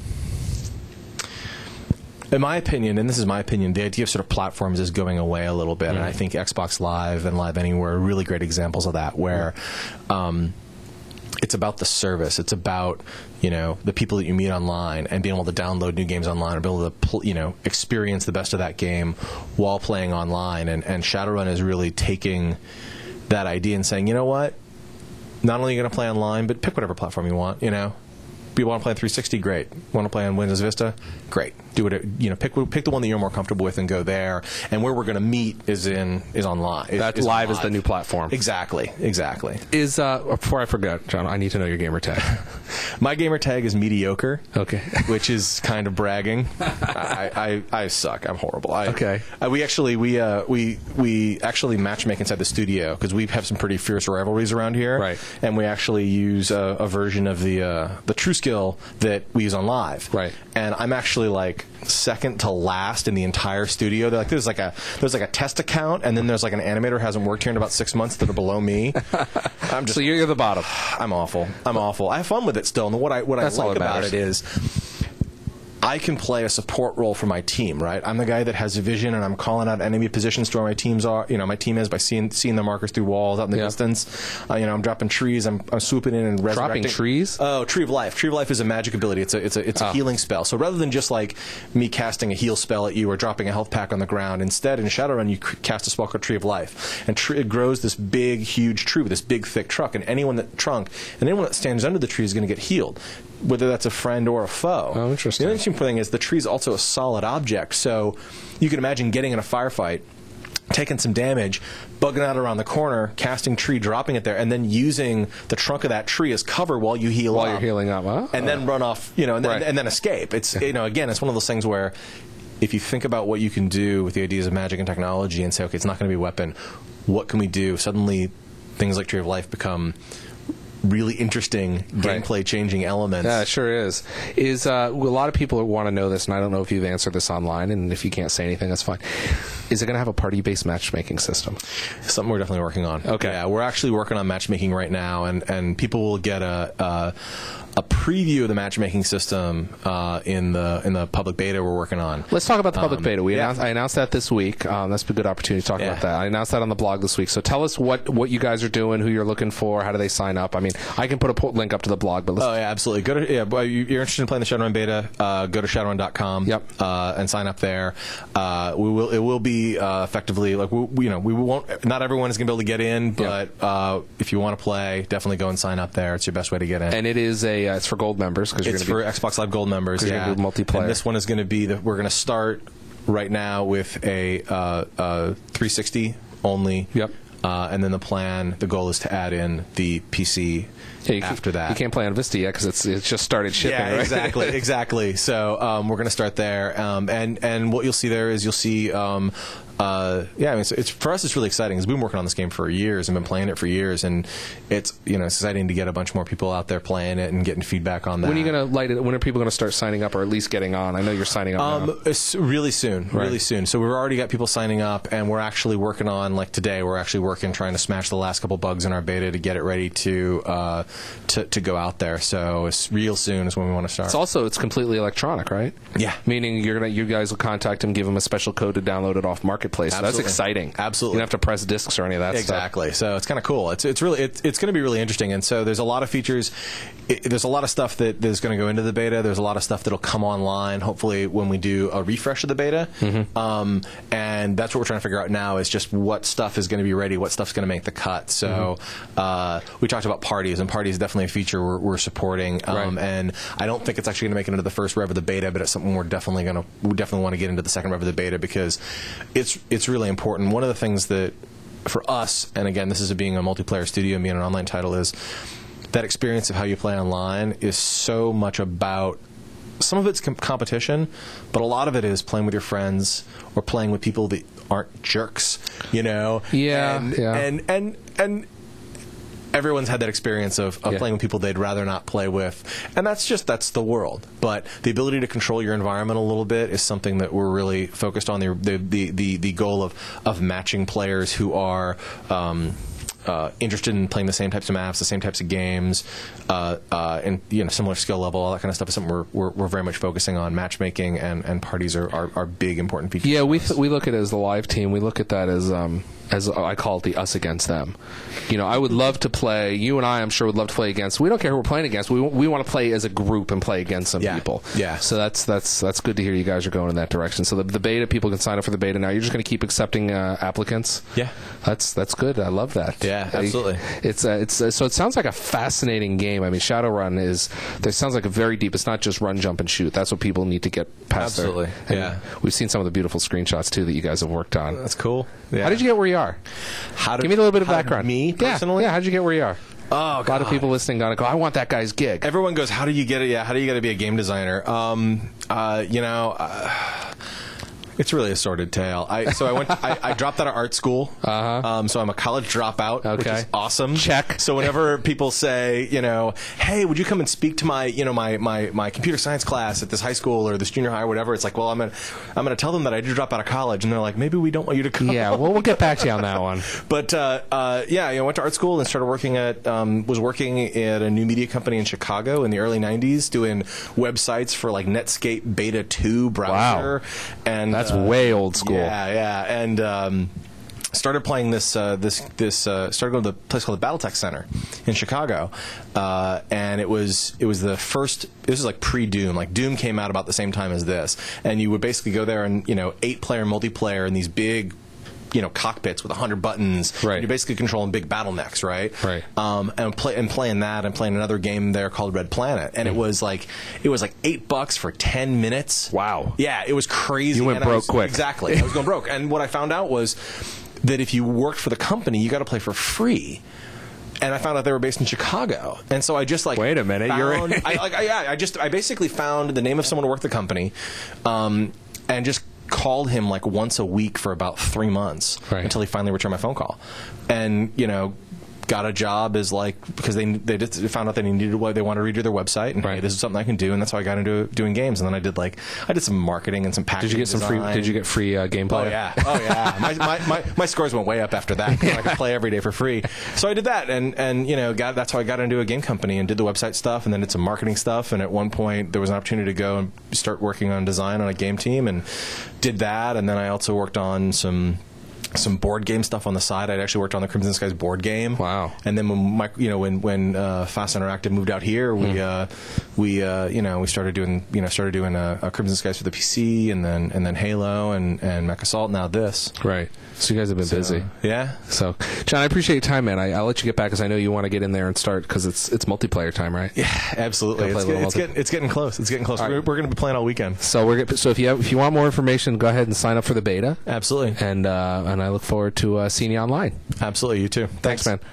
In my opinion, and this is my opinion, the idea of sort of platforms is going away a little bit, mm-hmm. and I think Xbox Live and Live Anywhere are really great examples of that, where um, it's about the service. It's about, you know, the people that you meet online and being able to download new games online or be able to, pl- you know, experience the best of that game while playing online. And, and Shadowrun is really taking that idea and saying, you know what, not only are you going to play online, but pick whatever platform you want, you know. If you want to play on three sixty, great. Want to play on Windows Vista? Great. Do it. You know, pick pick the one that you're more comfortable with and go there. And where we're going to meet is in is online. Is, That is live on is the new platform. Exactly. Exactly. Is uh, before I forget, John, I need to know your gamer tag. My gamer tag is mediocre. Okay. Which is kind of bragging. I, I, I suck. I'm horrible. I, Okay. I, we actually we uh, we we actually matchmake inside the studio because we have some pretty fierce rivalries around here. Right. And we actually use a, a version of the uh, the True Skill that we use on live. Right. And I'm actually like second to last in the entire studio. They're like there's like a there's like a test account, and then there's like an animator who hasn't worked here in about six months that are below me. I'm just So you're the bottom. I'm awful. I'm awful. I have fun with it still, and what I what That's I all like that about matters. it is I can play a support role for my team, right? I'm the guy that has a vision, and I'm calling out enemy positions to where my teams are. You know, my team is by seeing seeing the markers through walls out in the Yeah. distance. Uh, you know, I'm dropping trees. I'm, I'm swooping in and resurrecting. Dropping trees? Oh, Tree of Life. Tree of Life is a magic ability. It's a it's a it's a Oh. healing spell. So rather than just like me casting a heal spell at you or dropping a health pack on the ground, instead in Shadowrun you c- cast a spell called Tree of Life, and tree, it grows this big, huge tree with this big, thick trunk, and anyone that trunk and anyone that stands under the tree is going to get healed, whether that's a friend or a foe. Oh, interesting. The interesting thing is the tree is also a solid object, so you can imagine getting in a firefight, taking some damage, bugging out around the corner, casting tree, dropping it there, and then using the trunk of that tree as cover while you heal While up. you're healing up, huh? And then run off, you know, and, Right. then, and then escape. It's, you know, again, it's one of those things where if you think about what you can do with the ideas of magic and technology and say, okay, it's not going to be a weapon, what can we do? Suddenly, things like Tree of Life become really interesting Right. gameplay changing elements. Yeah, it sure is. Is uh, a lot of people want to know this, and I don't know if you've answered this online, and if you can't say anything, that's fine. Is it going to have a party-based matchmaking system? Something we're definitely working on. Okay. Yeah, we're actually working on matchmaking right now, and, and people will get a, a a preview of the matchmaking system uh, in the in the public beta we're working on. Let's talk about the public Um, beta. We yeah. announced, I announced that this week. Um, that's a good opportunity to talk Yeah. about that. I announced that on the blog this week. So tell us what, what you guys are doing, who you're looking for, how do they sign up? I mean, I can put a po- link up to the blog, but let's Oh yeah, absolutely. Go to yeah. Well, you- you're interested in playing the Shadowrun beta? Uh, go to shadowrun dot com. Yep. Uh, and sign up there. Uh, we will. It will be uh, effectively like we, we, you know we won't. Not everyone is going to be able to get in, but uh, if you want to play, definitely go and sign up there. It's your best way to get in. And it is a uh, it's for gold members because you're It's going for to be Xbox Live Gold members. 'Cause you're Yeah. gonna do multiplayer. And this one is going to be the. We're going to start right now with a uh, uh, three sixty only. Yep. Uh, and then the plan, the goal is to add in the P C Yeah, you after can't, that. You can't play on Vista yet because it's it's just started shipping. Yeah, right? exactly, exactly. So um, we're going to start there, um, and and what you'll see there is you'll see. Um, uh, yeah, I mean, so it's for us. It's really exciting. Because we've been working on this game for years and been playing it for years, and it's you know it's exciting to get a bunch more people out there playing it and getting feedback on that. When are you going to light it? When are people going to start signing up, or at least getting on? I know you're signing up now. Um, it's really soon, Right. really soon. So we've already got people signing up, and we're actually working on like today. We're actually working trying to smash the last couple bugs in our beta to get it ready to uh, to to go out there. So it's real soon is when we want to start. It's also it's completely electronic, right? Yeah. Meaning you're gonna you guys will contact them, give them a special code to download it off Marketplace. marketplace. So that's Absolutely. exciting. Absolutely. You don't have to press discs or any of that stuff. Exactly. So it's kind of cool. It's it's really it's, it's going to be really interesting. And so there's a lot of features. It, there's a lot of stuff that is going to go into the beta. There's a lot of stuff that'll come online. Hopefully, when we do a refresh of the beta, mm-hmm. um, and that's what we're trying to figure out now is just what stuff is going to be ready, what stuff's going to make the cut. So mm-hmm. uh, we talked about parties, and parties is definitely a feature we're, we're supporting. Um, Right. And I don't think it's actually going to make it into the first rev of the beta, but it's something we're definitely going to we definitely want to get into the second rev of the beta because it's it's really important. One of the things that for us, and again, this is being a multiplayer studio and being an online title, is that experience of how you play online is so much about some of it's com- competition, but a lot of it is playing with your friends or playing with people that aren't jerks, you know? Yeah, and, yeah. And, and, and everyone's had that experience of, of Yeah. playing with people they'd rather not play with. And that's just, that's the world. But the ability to control your environment a little bit is something that we're really focused on. The, the, the, the, the goal of, of matching players who are, um, Uh, interested in playing the same types of maps, the same types of games, uh, uh, and you know, similar skill level, all that kind of stuff is something we're we're, we're very much focusing on. Matchmaking and, and parties are, are, are big important features. Yeah, we th- we look at it as the live team. We look at that as um as uh, I call it the us against them. You know, I would love to play. You and I, I'm sure, would love to play against. We don't care who we're playing against. We we want to play as a group and play against some Yeah. people. Yeah. So that's that's that's good to hear. You guys are going in that direction. So the, the beta, people can sign up for the beta now. You're just going to keep accepting uh, applicants. Yeah. That's that's good. I love that. Yeah, absolutely. It's uh, it's uh, so it sounds like a fascinating game. I mean, Shadowrun is. There sounds like a very deep. It's not just run, jump, and shoot. That's what people need to get past. there. Absolutely. And Yeah. We've seen some of the beautiful screenshots too that you guys have worked on. That's cool. Yeah. How did you get where you are? How did, Give me a little bit of how did background. Me personally? Yeah, yeah. How did you get where you are? Oh, A lot of people listening gonna go, I want that guy's gig. Everyone goes, how do you get it? Yeah, how do you get to be a game designer? Um, uh, you know, uh, it's really a sordid tale. I so I went. I, I dropped out of art school. Uh-huh. Um, so I'm a college dropout, which Okay. is awesome. Check. So whenever people say, you know, hey, would you come and speak to my, you know, my my, my computer science class at this high school or this junior high or whatever, it's like, well, I'm gonna I'm gonna tell them that I did drop out of college, and they're like, maybe we don't want you to come. Yeah, well, we'll get back to you on that one. But uh, uh, yeah, you know, went to art school and started working at um, was working at a new media company in Chicago in the early nineties, doing websites for like Netscape Beta two browser. Wow. And That's uh, way old school. Yeah, yeah, and. Um, Started playing this, uh, this, this. Uh, started going to the place called the BattleTech Center in Chicago, uh, and it was it was the first. This was like pre-Doom. Like Doom came out about the same time as this, and you would basically go there and you know eight-player multiplayer in these big, you know, cockpits with a hundred buttons. Right. You're basically controlling big battlenecks, right? Right. Um, and play and playing that and playing another game there called Red Planet, and Mm. it was like it was like eight bucks for ten minutes. Wow. Yeah, it was crazy. You went and I broke was- quick. Exactly. I was going broke, and what I found out was that if you worked for the company, you got to play for free. And I found out they were based in Chicago, and so I just like Wait a minute, you're- found, I, like I, yeah, I just I basically found the name of someone who worked the company, um, and just called him like once a week for about three months Right. until he finally returned my phone call, and you know. Got a job as like because they they just found out they needed what they wanted to redo their website and Right. hey, this is something I can do, and that's how I got into doing games. And then I did like I did some marketing and some packaging. Did you get some free? design. Did you get free uh, gameplay? Oh yeah, oh yeah. My, my, my, my scores went way up after that. 'Cause I could play every day for free. So I did that, and and you know, got that's how I got into a game company and did the website stuff, and then did some marketing stuff. And at one point, there was an opportunity to go and start working on design on a game team, and did that. And then I also worked on some. some board game stuff on the side. I'd actually worked on the Crimson Skies board game. Wow. And then when my, you know when when uh, Fast Interactive moved out here, we Hmm. uh, we uh, you know we started doing you know started doing a, a Crimson Skies for the P C, and then and then Halo and and Mech Assault. Now this. Right. So you guys have been busy. Yeah. So, John, I appreciate your time, man. I, I'll let you get back because I know you want to get in there and start because it's it's multiplayer time, right? Yeah, absolutely. Go play It's, a get, little it's multi- getting it's getting close. It's getting close. All right. We're, we're going to be playing all weekend. So we're gonna, so if you have, if you want more information, go ahead and sign up for the beta. Absolutely. And uh, and I look forward to uh, seeing you online. Absolutely. You too. Thanks, man.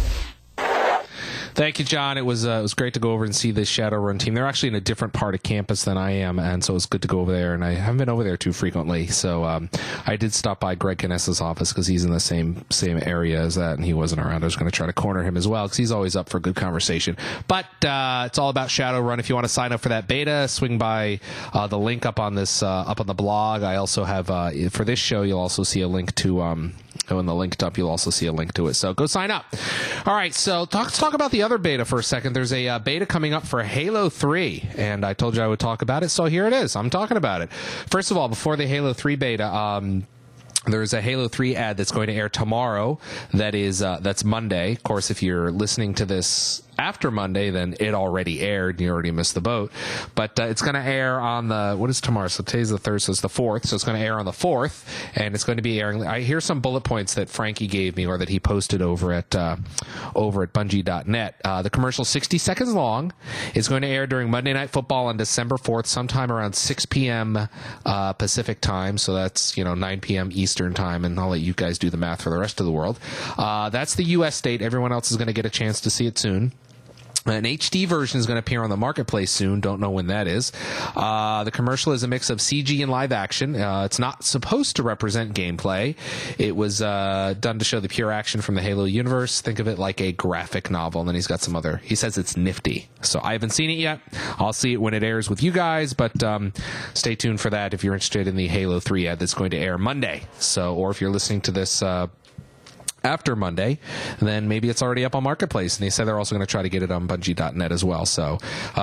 Thank you, John. It was uh, it was great to go over and see this Shadowrun team. They're actually in a different part of campus than I am, and so it's good to go over there. And I haven't been over there too frequently, so um, I did stop by Greg Kness's office because he's in the same same area as that, and he wasn't around. I was going to try to corner him as well because he's always up for a good conversation. But uh, it's all about Shadowrun. If you want to sign up for that beta, swing by uh, the link up on this uh, up on the blog. I also have uh, for this show, you'll also see a link to. Um, Oh, in the linked up, you'll also see a link to it. So go sign up. All right, so talk, let's talk about the other beta for a second. There's a uh, beta coming up for Halo three, and I told you I would talk about it, so here it is. I'm talking about it. First of all, before the Halo three beta, um, There's a Halo three ad that's going to air tomorrow. That is, uh, that's Monday. Of course, if you're listening to this after Monday, then it already aired and you already missed the boat. But uh, it's going to air on the, what is tomorrow? So today's the third, so it's the fourth. So it's going to air on the fourth, and it's going to be airing. I hear some bullet points that Frankie gave me or that he posted over at uh, over at Bungie dot net. Uh, the commercial, sixty seconds long, is going to air during Monday Night Football on December fourth, sometime around six p.m. Uh, Pacific time. So that's, you know, nine p.m. Eastern time, and I'll let you guys do the math for the rest of the world. Uh, that's the U S date. Everyone else is going to get a chance to see it soon. An H D version is going to appear on the marketplace soon. Don't know when that is. Uh, the commercial is a mix of C G and live action. Uh, it's not supposed to represent gameplay. It was uh, done to show the pure action from the Halo universe. Think of it like a graphic novel. And then he's got some other... He says it's nifty. So I haven't seen it yet. I'll see it when it airs with you guys, but um, stay tuned for that if you're interested in the Halo three ad that's going to air Monday. So, or if you're listening to this... Uh, after Monday, then maybe it's already up on Marketplace, and they said they're also going to try to get it on Bungie dot net as well. So,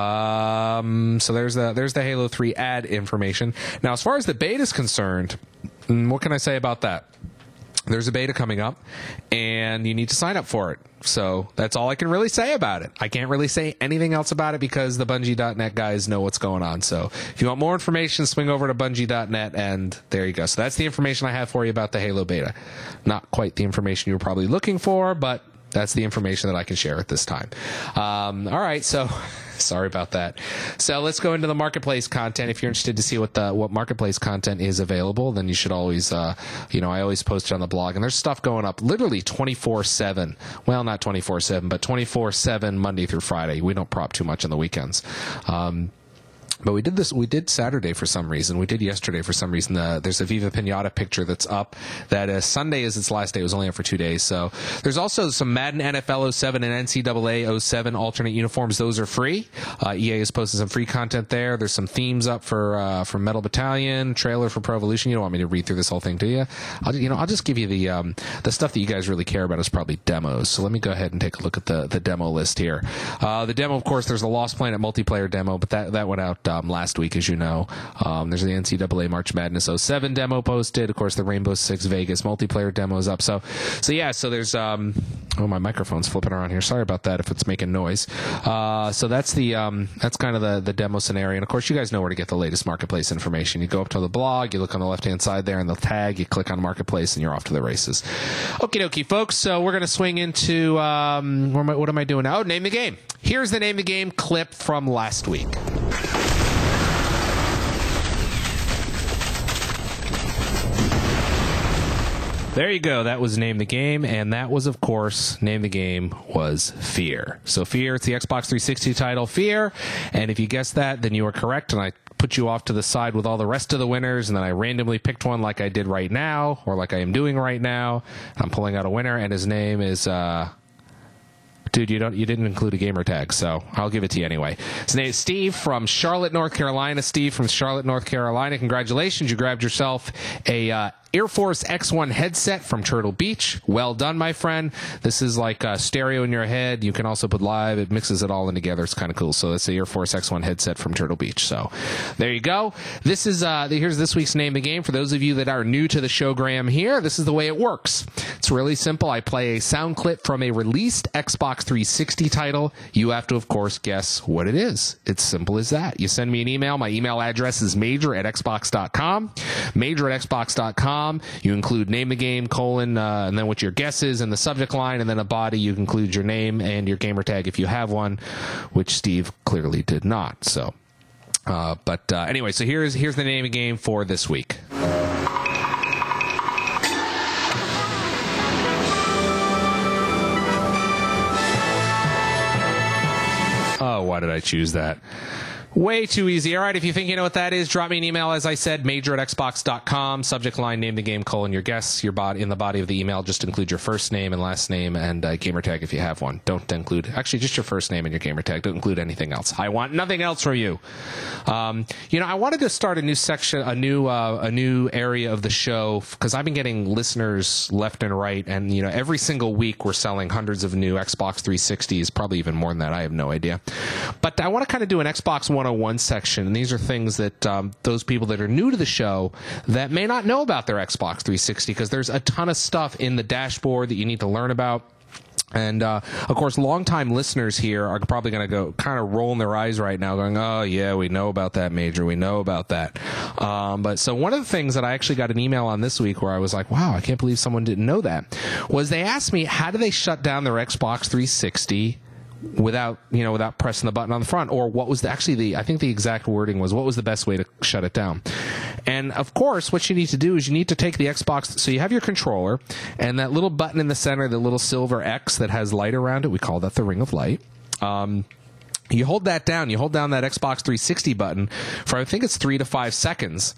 um, so there's the there's the Halo three ad information. Now, as far as the beta is concerned, what can I say about that? There's a beta coming up, and you need to sign up for it. So that's all I can really say about it. I can't really say anything else about it because the Bungie dot net guys know what's going on. So if you want more information, swing over to Bungie dot net, and there you go. So that's the information I have for you about the Halo beta. Not quite the information you were probably looking for, but that's the information that I can share at this time. Um, all right, so... Sorry about that. So let's go into the marketplace content. If you're interested to see what the what marketplace content is available, then you should always, uh, you know, I always post it on the blog. And there's stuff going up literally twenty-four seven. Well, not twenty-four seven, but twenty-four seven Monday through Friday. We don't prop too much on the weekends. Um, But we did this, we did Saturday for some reason. We did yesterday for some reason. Uh, there's a Viva Pinata picture that's up. That uh, Sunday is its last day. It was only up for two days. So there's also some Madden N F L oh seven and N C double A oh seven alternate uniforms. Those are free. Uh, E A has posted some free content there. There's some themes up for uh, for Metal Battalion, trailer for Pro Evolution. You don't want me to read through this whole thing, do you? I'll, you know, I'll just give you the um, the stuff that you guys really care about is probably demos. So let me go ahead and take a look at the, the demo list here. Uh, the demo, of course, there's the Lost Planet multiplayer demo, but that, that went out um, last week, as you know. Um, there's the N C double A March Madness oh seven demo posted. Of course, the Rainbow Six Vegas multiplayer demo is up. So, so yeah, so there's, um, oh, my microphone's flipping around here. Sorry about that if it's making noise. Uh, so that's the, um, that's kind of the, the demo scenario. And of course, you guys know where to get the latest marketplace information. You go up to the blog, you look on the left-hand side there in the tag, you click on marketplace, and you're off to the races. Okie dokie, folks. So we're going to swing into, um, what am I, what am I doing now? Oh, name the game. Here's the name the game clip from last week. There you go. That was Name the Game, and that was, of course, Name the Game was Fear. So Fear, it's the Xbox three sixty title, Fear, and if you guessed that, then you are correct, and I put you off to the side with all the rest of the winners, and then I randomly picked one like I did right now, or like I am doing right now. I'm pulling out a winner, and his name is... Uh, Dude, you don't. You didn't include a gamer tag, so I'll give it to you anyway. His name is Steve from Charlotte, North Carolina. Steve from Charlotte, North Carolina. Congratulations, you grabbed yourself a uh, Air Force X one headset from Turtle Beach. Well done, my friend. This is like a stereo in your head. You can also put live. It mixes it all in together. It's kind of cool. So it's the Air Force X one headset from Turtle Beach. So there you go. This is uh, here's this week's Name the Game. For those of you that are new to the showgram here, this is the way it works. It's really simple. I play a sound clip from a released Xbox three sixty title. You have to, of course, guess what it is. It's simple as that. You send me an email. My email address is major at xbox dot com. Major at xbox dot com. You include name the game, colon, uh, and then what your guess is in the subject line, and then a body. You include your name and your gamer tag if you have one, which Steve clearly did not. So, uh, but uh, anyway, so here's here's the name of the game for this week. Oh, why did I choose that? Way too easy. All right, if you think you know what that is, drop me an email. As I said, major at xbox dot com. Subject line, name the game, colon, your guess. Your body, in the body of the email, just include your first name and last name and uh, gamer tag if you have one. Don't include, actually, just your first name and your gamer tag. Don't include anything else. I want nothing else from you. Um, you know, I wanted to start a new section, a new uh, a new area of the show, because I've been getting listeners left and right, and, you know, every single week we're selling hundreds of new Xbox three sixties, probably even more than that. I have no idea. But I want to kind of do an Xbox One one oh one section, and these are things that um, those people that are new to the show that may not know about their Xbox three sixty, because there's a ton of stuff in the dashboard that you need to learn about. And, uh, of course, longtime listeners here are probably going to go kind of rolling their eyes right now going, oh, yeah, we know about that, Major. We know about that. Um, but so one of the things that I actually got an email on this week where I was like, wow, I can't believe someone didn't know that, was they asked me, how do they shut down their Xbox three sixty without, you know, without pressing the button on the front? Or what was the, actually the, I think the exact wording was, what was the best way to shut it down? And of course, what you need to do is you need to take the Xbox. So you have your controller and that little button in the center, the little silver X that has light around it. We call that the ring of light. Um, you hold that down. You hold down that Xbox three sixty button for, I think it's three to five seconds.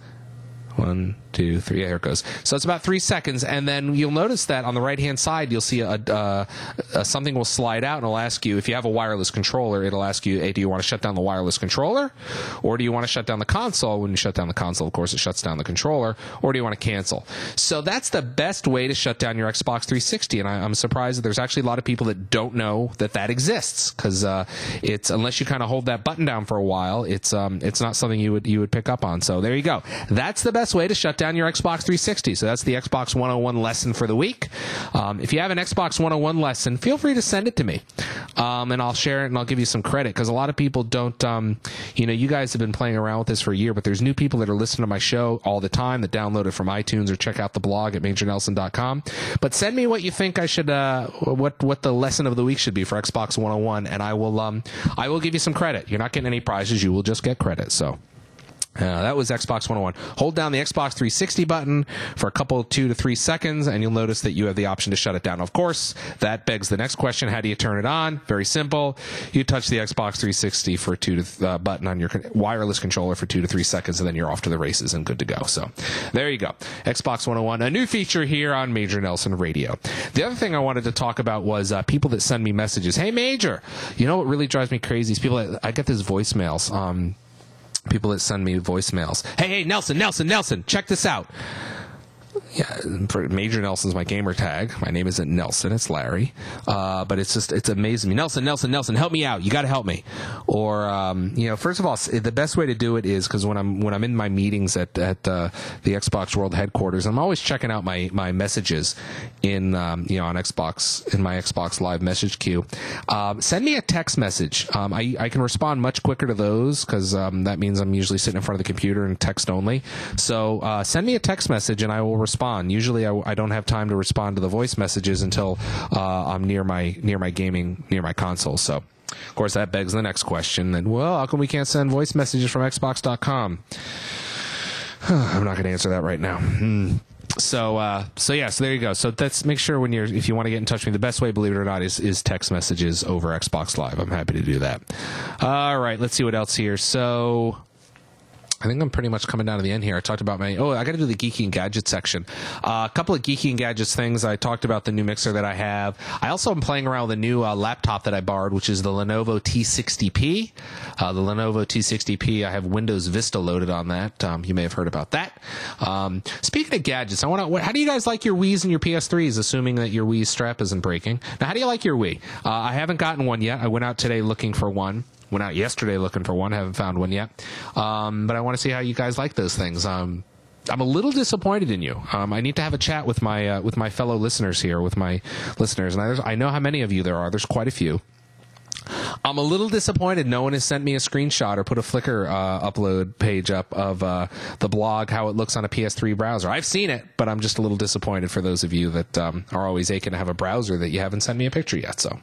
One, two, three. Yeah, here it goes. So it's about three seconds, and then you'll notice that on the right-hand side, you'll see a, a, a something will slide out, and it'll ask you, if you have a wireless controller, it'll ask you, hey, do you want to shut down the wireless controller, or do you want to shut down the console? When you shut down the console, of course, it shuts down the controller, or do you want to cancel? So that's the best way to shut down your Xbox three sixty, and I, I'm surprised that there's actually a lot of people that don't know that that exists, because uh, it's, unless you kind of hold that button down for a while, it's um, it's not something you would you would pick up on. So there you go. That's the best way to shut down your Xbox three sixty. So that's the Xbox one oh one lesson for the week. Um, if you have an Xbox one oh one lesson, feel free to send it to me, um, and I'll share it and I'll give you some credit, because a lot of people don't, um, you know, you guys have been playing around with this for a year, but there's new people that are listening to my show all the time that download it from iTunes or check out the blog at major nelson dot com. But send me what you think I should, uh, what what the lesson of the week should be for Xbox one oh one, and I will um, I will give you some credit. You're not getting any prizes; you will just get credit. So. Uh, that was Xbox one oh one. Hold down the Xbox three sixty button for a couple, two to three seconds, and you'll notice that you have the option to shut it down. Of course, that begs the next question. How do you turn it on? Very simple. You touch the Xbox three sixty for two to th- uh, button on your con- wireless controller for two to three seconds, and then you're off to the races and good to go. So there you go. Xbox one oh one, a new feature here on Major Nelson Radio. The other thing I wanted to talk about was uh, people that send me messages. Hey, Major, you know what really drives me crazy is people that, I get these voicemails. Um, People that send me voicemails. Hey, hey, Nelson, Nelson, Nelson, check this out. Yeah, Major Nelson's my gamer tag. My name isn't Nelson, it's Larry. Uh, but it's just, it's amazing me. Nelson, Nelson, Nelson, help me out. You got to help me. Or, um, you know, first of all, the best way to do it is, because when I'm when I'm in my meetings at at uh, the Xbox World headquarters, I'm always checking out my my messages in um, you know on Xbox in my Xbox Live message queue. Um, send me a text message. Um, I I can respond much quicker to those, because um, that means I'm usually sitting in front of the computer and text only. So uh, send me a text message and I will respond. Usually, I, I don't have time to respond to the voice messages until uh, I'm near my near my gaming near my console. So, of course, that begs the next question. And well, how come we can't send voice messages from Xbox dot com? I'm not going to answer that right now. Hmm. So, uh, so yeah, so there you go. So that's, make sure when you're, if you want to get in touch with me, the best way, believe it or not, is, is text messages over Xbox Live. I'm happy to do that. All right, let's see what else here. So, I think I'm pretty much coming down to the end here. I talked about my, oh, I got to do the Geeky and Gadgets section. Uh, a couple of Geeky and Gadgets things. I talked about the new mixer that I have. I also am playing around with a new uh, laptop that I borrowed, which is the Lenovo T sixty P. Uh, the Lenovo T sixty P, I have Windows Vista loaded on that. Um, you may have heard about that. Um, speaking of gadgets, I want to, how do you guys like your Wiis and your P S threes, assuming that your Wii strap isn't breaking? Now, how do you like your Wii? Uh, I haven't gotten one yet. I went out today looking for one. Went out yesterday looking for one. Haven't found one yet. Um, but I want to see how you guys like those things. Um, I'm a little disappointed in you. Um, I need to have a chat with my uh, with my fellow listeners here, with my listeners. And I, I know how many of you there are. There's quite a few. I'm a little disappointed no one has sent me a screenshot or put a Flickr uh, upload page up of uh, the blog, how it looks on a P S three browser. I've seen it, but I'm just a little disappointed for those of you that um, are always aching to have a browser that you haven't sent me a picture yet. So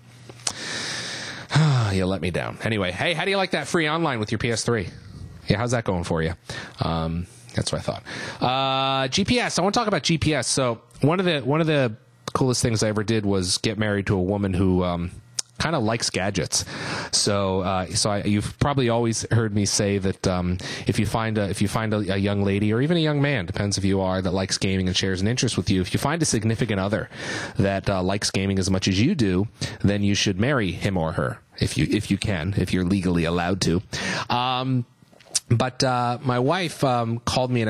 you let me down. Anyway, hey, how do you like that free online with your P S three? Yeah, how's that going for you? Um, that's what I thought. Uh, G P S. I want to talk about G P S. So one of the one of the coolest things I ever did was get married to a woman who um, kind of likes gadgets. So, uh, so I, you've probably always heard me say that um, if you find a, if you find a, a young lady or even a young man, depends if you are, that likes gaming and shares an interest with you, if you find a significant other that uh, likes gaming as much as you do, then you should marry him or her if you if you can, if you're legally allowed to. Um, but uh, my wife um, called me in a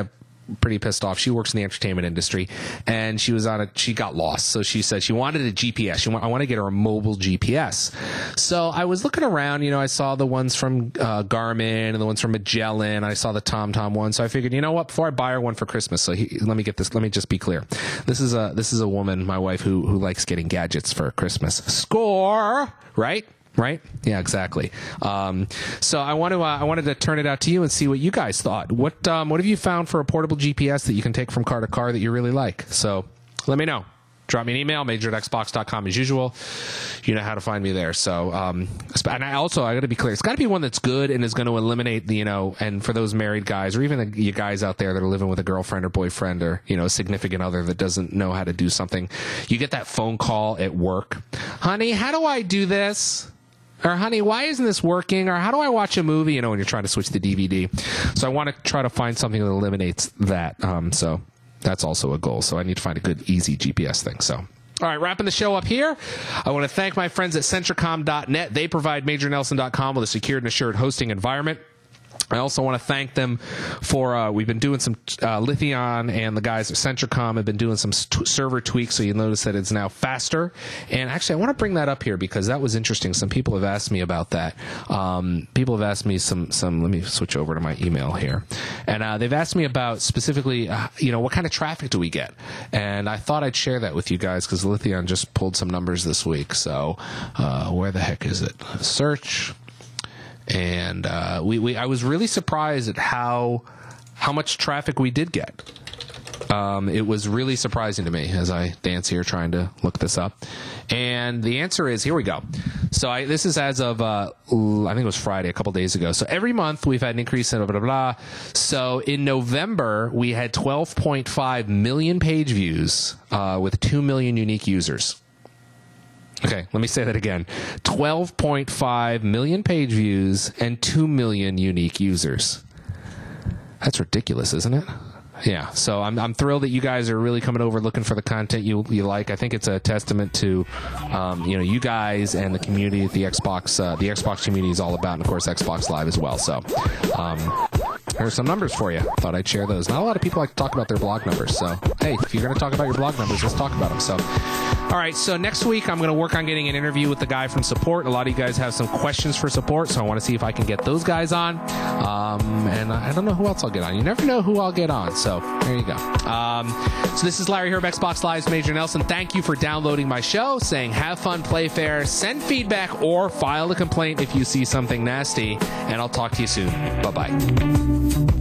pretty pissed off. She works in the entertainment industry, and she was on a, she got lost. So she said she wanted a G P S. She want, I want to get her a mobile G P S. So I was looking around, you know, I saw the ones from uh, Garmin and the ones from Magellan. I saw the TomTom one. So I figured, you know what, before I buy her one for Christmas, so he, let me get this, let me just be clear. This is a, this is a woman, my wife, who, who likes getting gadgets for Christmas. Score, right? Right? Yeah, exactly. Um, so I want to, uh, I wanted to turn it out to you and see what you guys thought. What, um, what have you found for a portable G P S that you can take from car to car that you really like? So let me know. Drop me an email, major at xbox dot com as usual. You know how to find me there. So, um, and I also, I got to be clear, it's got to be one that's good and is going to eliminate the, you know, and for those married guys or even the, you guys out there that are living with a girlfriend or boyfriend or, you know, a significant other that doesn't know how to do something, you get that phone call at work. Honey, how do I do this? Or, honey, why isn't this working? Or, how do I watch a movie? You know, when you're trying to switch the D V D. So I want to try to find something that eliminates that. Um, so that's also a goal. So I need to find a good, easy G P S thing. So, all right, wrapping the show up here. I want to thank my friends at Centricom dot net. They provide Major Nelson dot com with a secured and assured hosting environment. I also want to thank them for, uh, we've been doing some, uh, Lithion and the guys at Centricom have been doing some st- server tweaks, so you'll notice that it's now faster. And actually, I want to bring that up here because that was interesting. Some people have asked me about that. Um, people have asked me some, some, let me switch over to my email here. And uh, they've asked me about specifically, uh, you know, what kind of traffic do we get? And I thought I'd share that with you guys because Lithion just pulled some numbers this week. So uh, where the heck is it? Search. And uh, we, we, I was really surprised at how how much traffic we did get. Um, it was really surprising to me as I dance here trying to look this up. And the answer is, here we go. So I, this is as of, uh, I think it was Friday, a couple days ago. So every month we've had an increase in blah, blah, blah. So in November, we had twelve point five million page views uh, with two million unique users. Okay, let me say that again. twelve point five million page views and two million unique users. That's ridiculous, isn't it? Yeah, so I'm I'm thrilled that you guys are really coming over looking for the content you you like. I think it's a testament to, um, you know, you guys and the community that the Xbox uh, the Xbox community is all about, and of course Xbox Live as well. So, um, here's some numbers for you. Thought I'd share those. Not a lot of people like to talk about their blog numbers. So, hey, if you're going to talk about your blog numbers, let's talk about them. So, all right. So next week I'm going to work on getting an interview with the guy from support. A lot of you guys have some questions for support, so I want to see if I can get those guys on. Um, and I don't know who else I'll get on. You never know who I'll get on. So there you go. Um, so this is Larry Herb, Xbox Live's Major Nelson. Thank you for downloading my show, saying have fun, play fair, send feedback, or file a complaint if you see something nasty. And I'll talk to you soon. Bye-bye.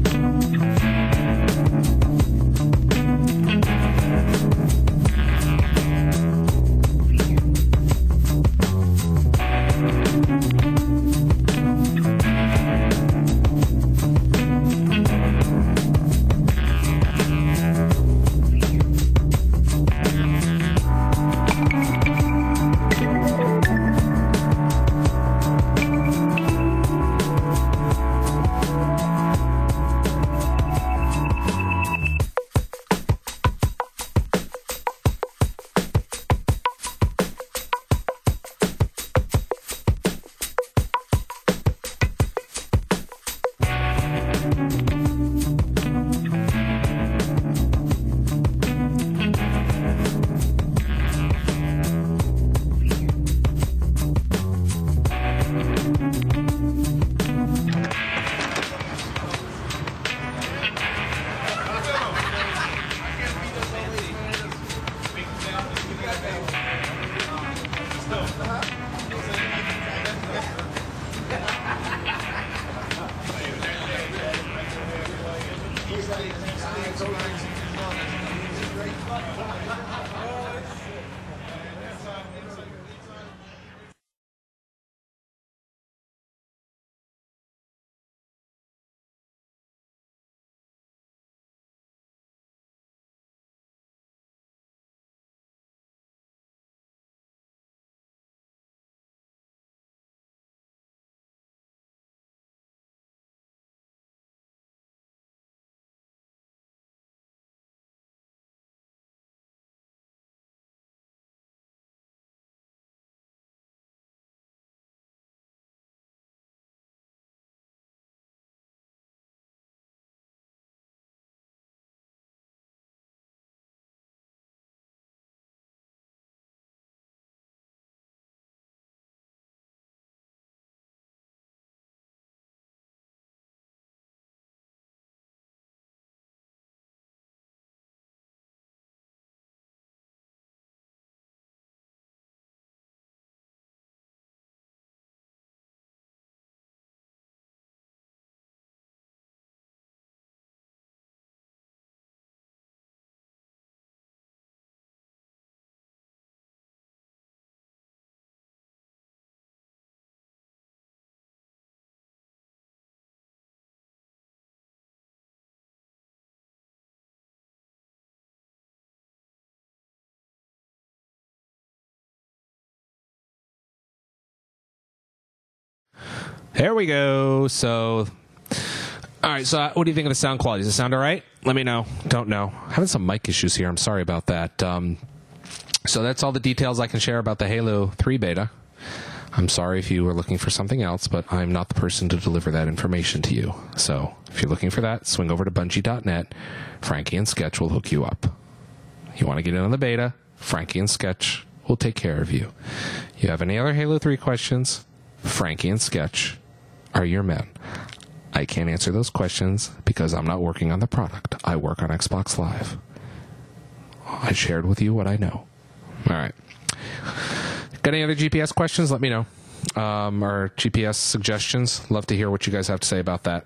There we go. So, all right. So, uh, what do you think of the sound quality? Does it sound all right? Let me know. Don't know. Having some mic issues here. I'm sorry about that. Um, so that's all the details I can share about the Halo three beta. I'm sorry if you were looking for something else, but I'm not the person to deliver that information to you. So if you're looking for that, swing over to Bungie dot net. Frankie and Sketch will hook you up. You want to get in on the beta, Frankie and Sketch will take care of you. You have any other Halo three questions, Frankie and Sketch are your men. I can't answer those questions because I'm not working on the product. I work on Xbox Live. I shared with you what I know. All right. Got any other G P S questions? Let me know. Um, or G P S suggestions. Love to hear what you guys have to say about that.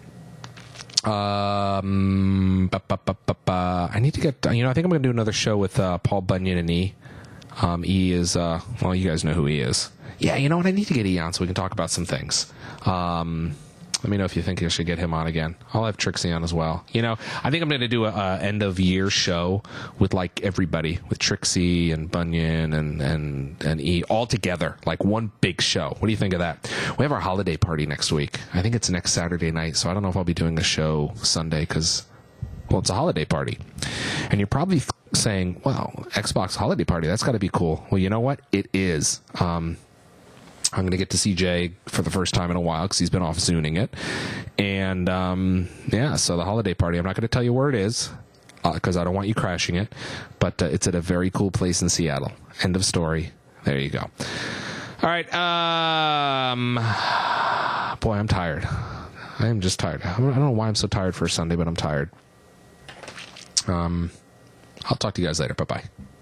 Um, ba, ba, ba, ba, ba. I need to get, you know, I think I'm going to do another show with uh, Paul Bunyan and E. Um, E is, uh, well, you guys know who E is. Yeah, you know what? I need to get E on so we can talk about some things. Um, let me know if you think I should get him on again. I'll have Trixie on as well. You know, I think I'm going to do a, a end of year show with like everybody, with Trixie and Bunyan and, and, and E all together, like one big show. What do you think of that? We have our holiday party next week. I think it's next Saturday night, so I don't know if I'll be doing a show Sunday because, well, it's a holiday party. And you're probably th- saying, well, Xbox holiday party, that's got to be cool. Well, you know what? It is. Um, I'm going to get to see Jay for the first time in a while because he's been off Zooning it. And, um, yeah, so the holiday party, I'm not going to tell you where it is because uh, I don't want you crashing it, but uh, it's at a very cool place in Seattle. End of story. There you go. All right. Um, boy, I'm tired. I am just tired. I don't know why I'm so tired for a Sunday, but I'm tired. Um, I'll talk to you guys later. Bye-bye.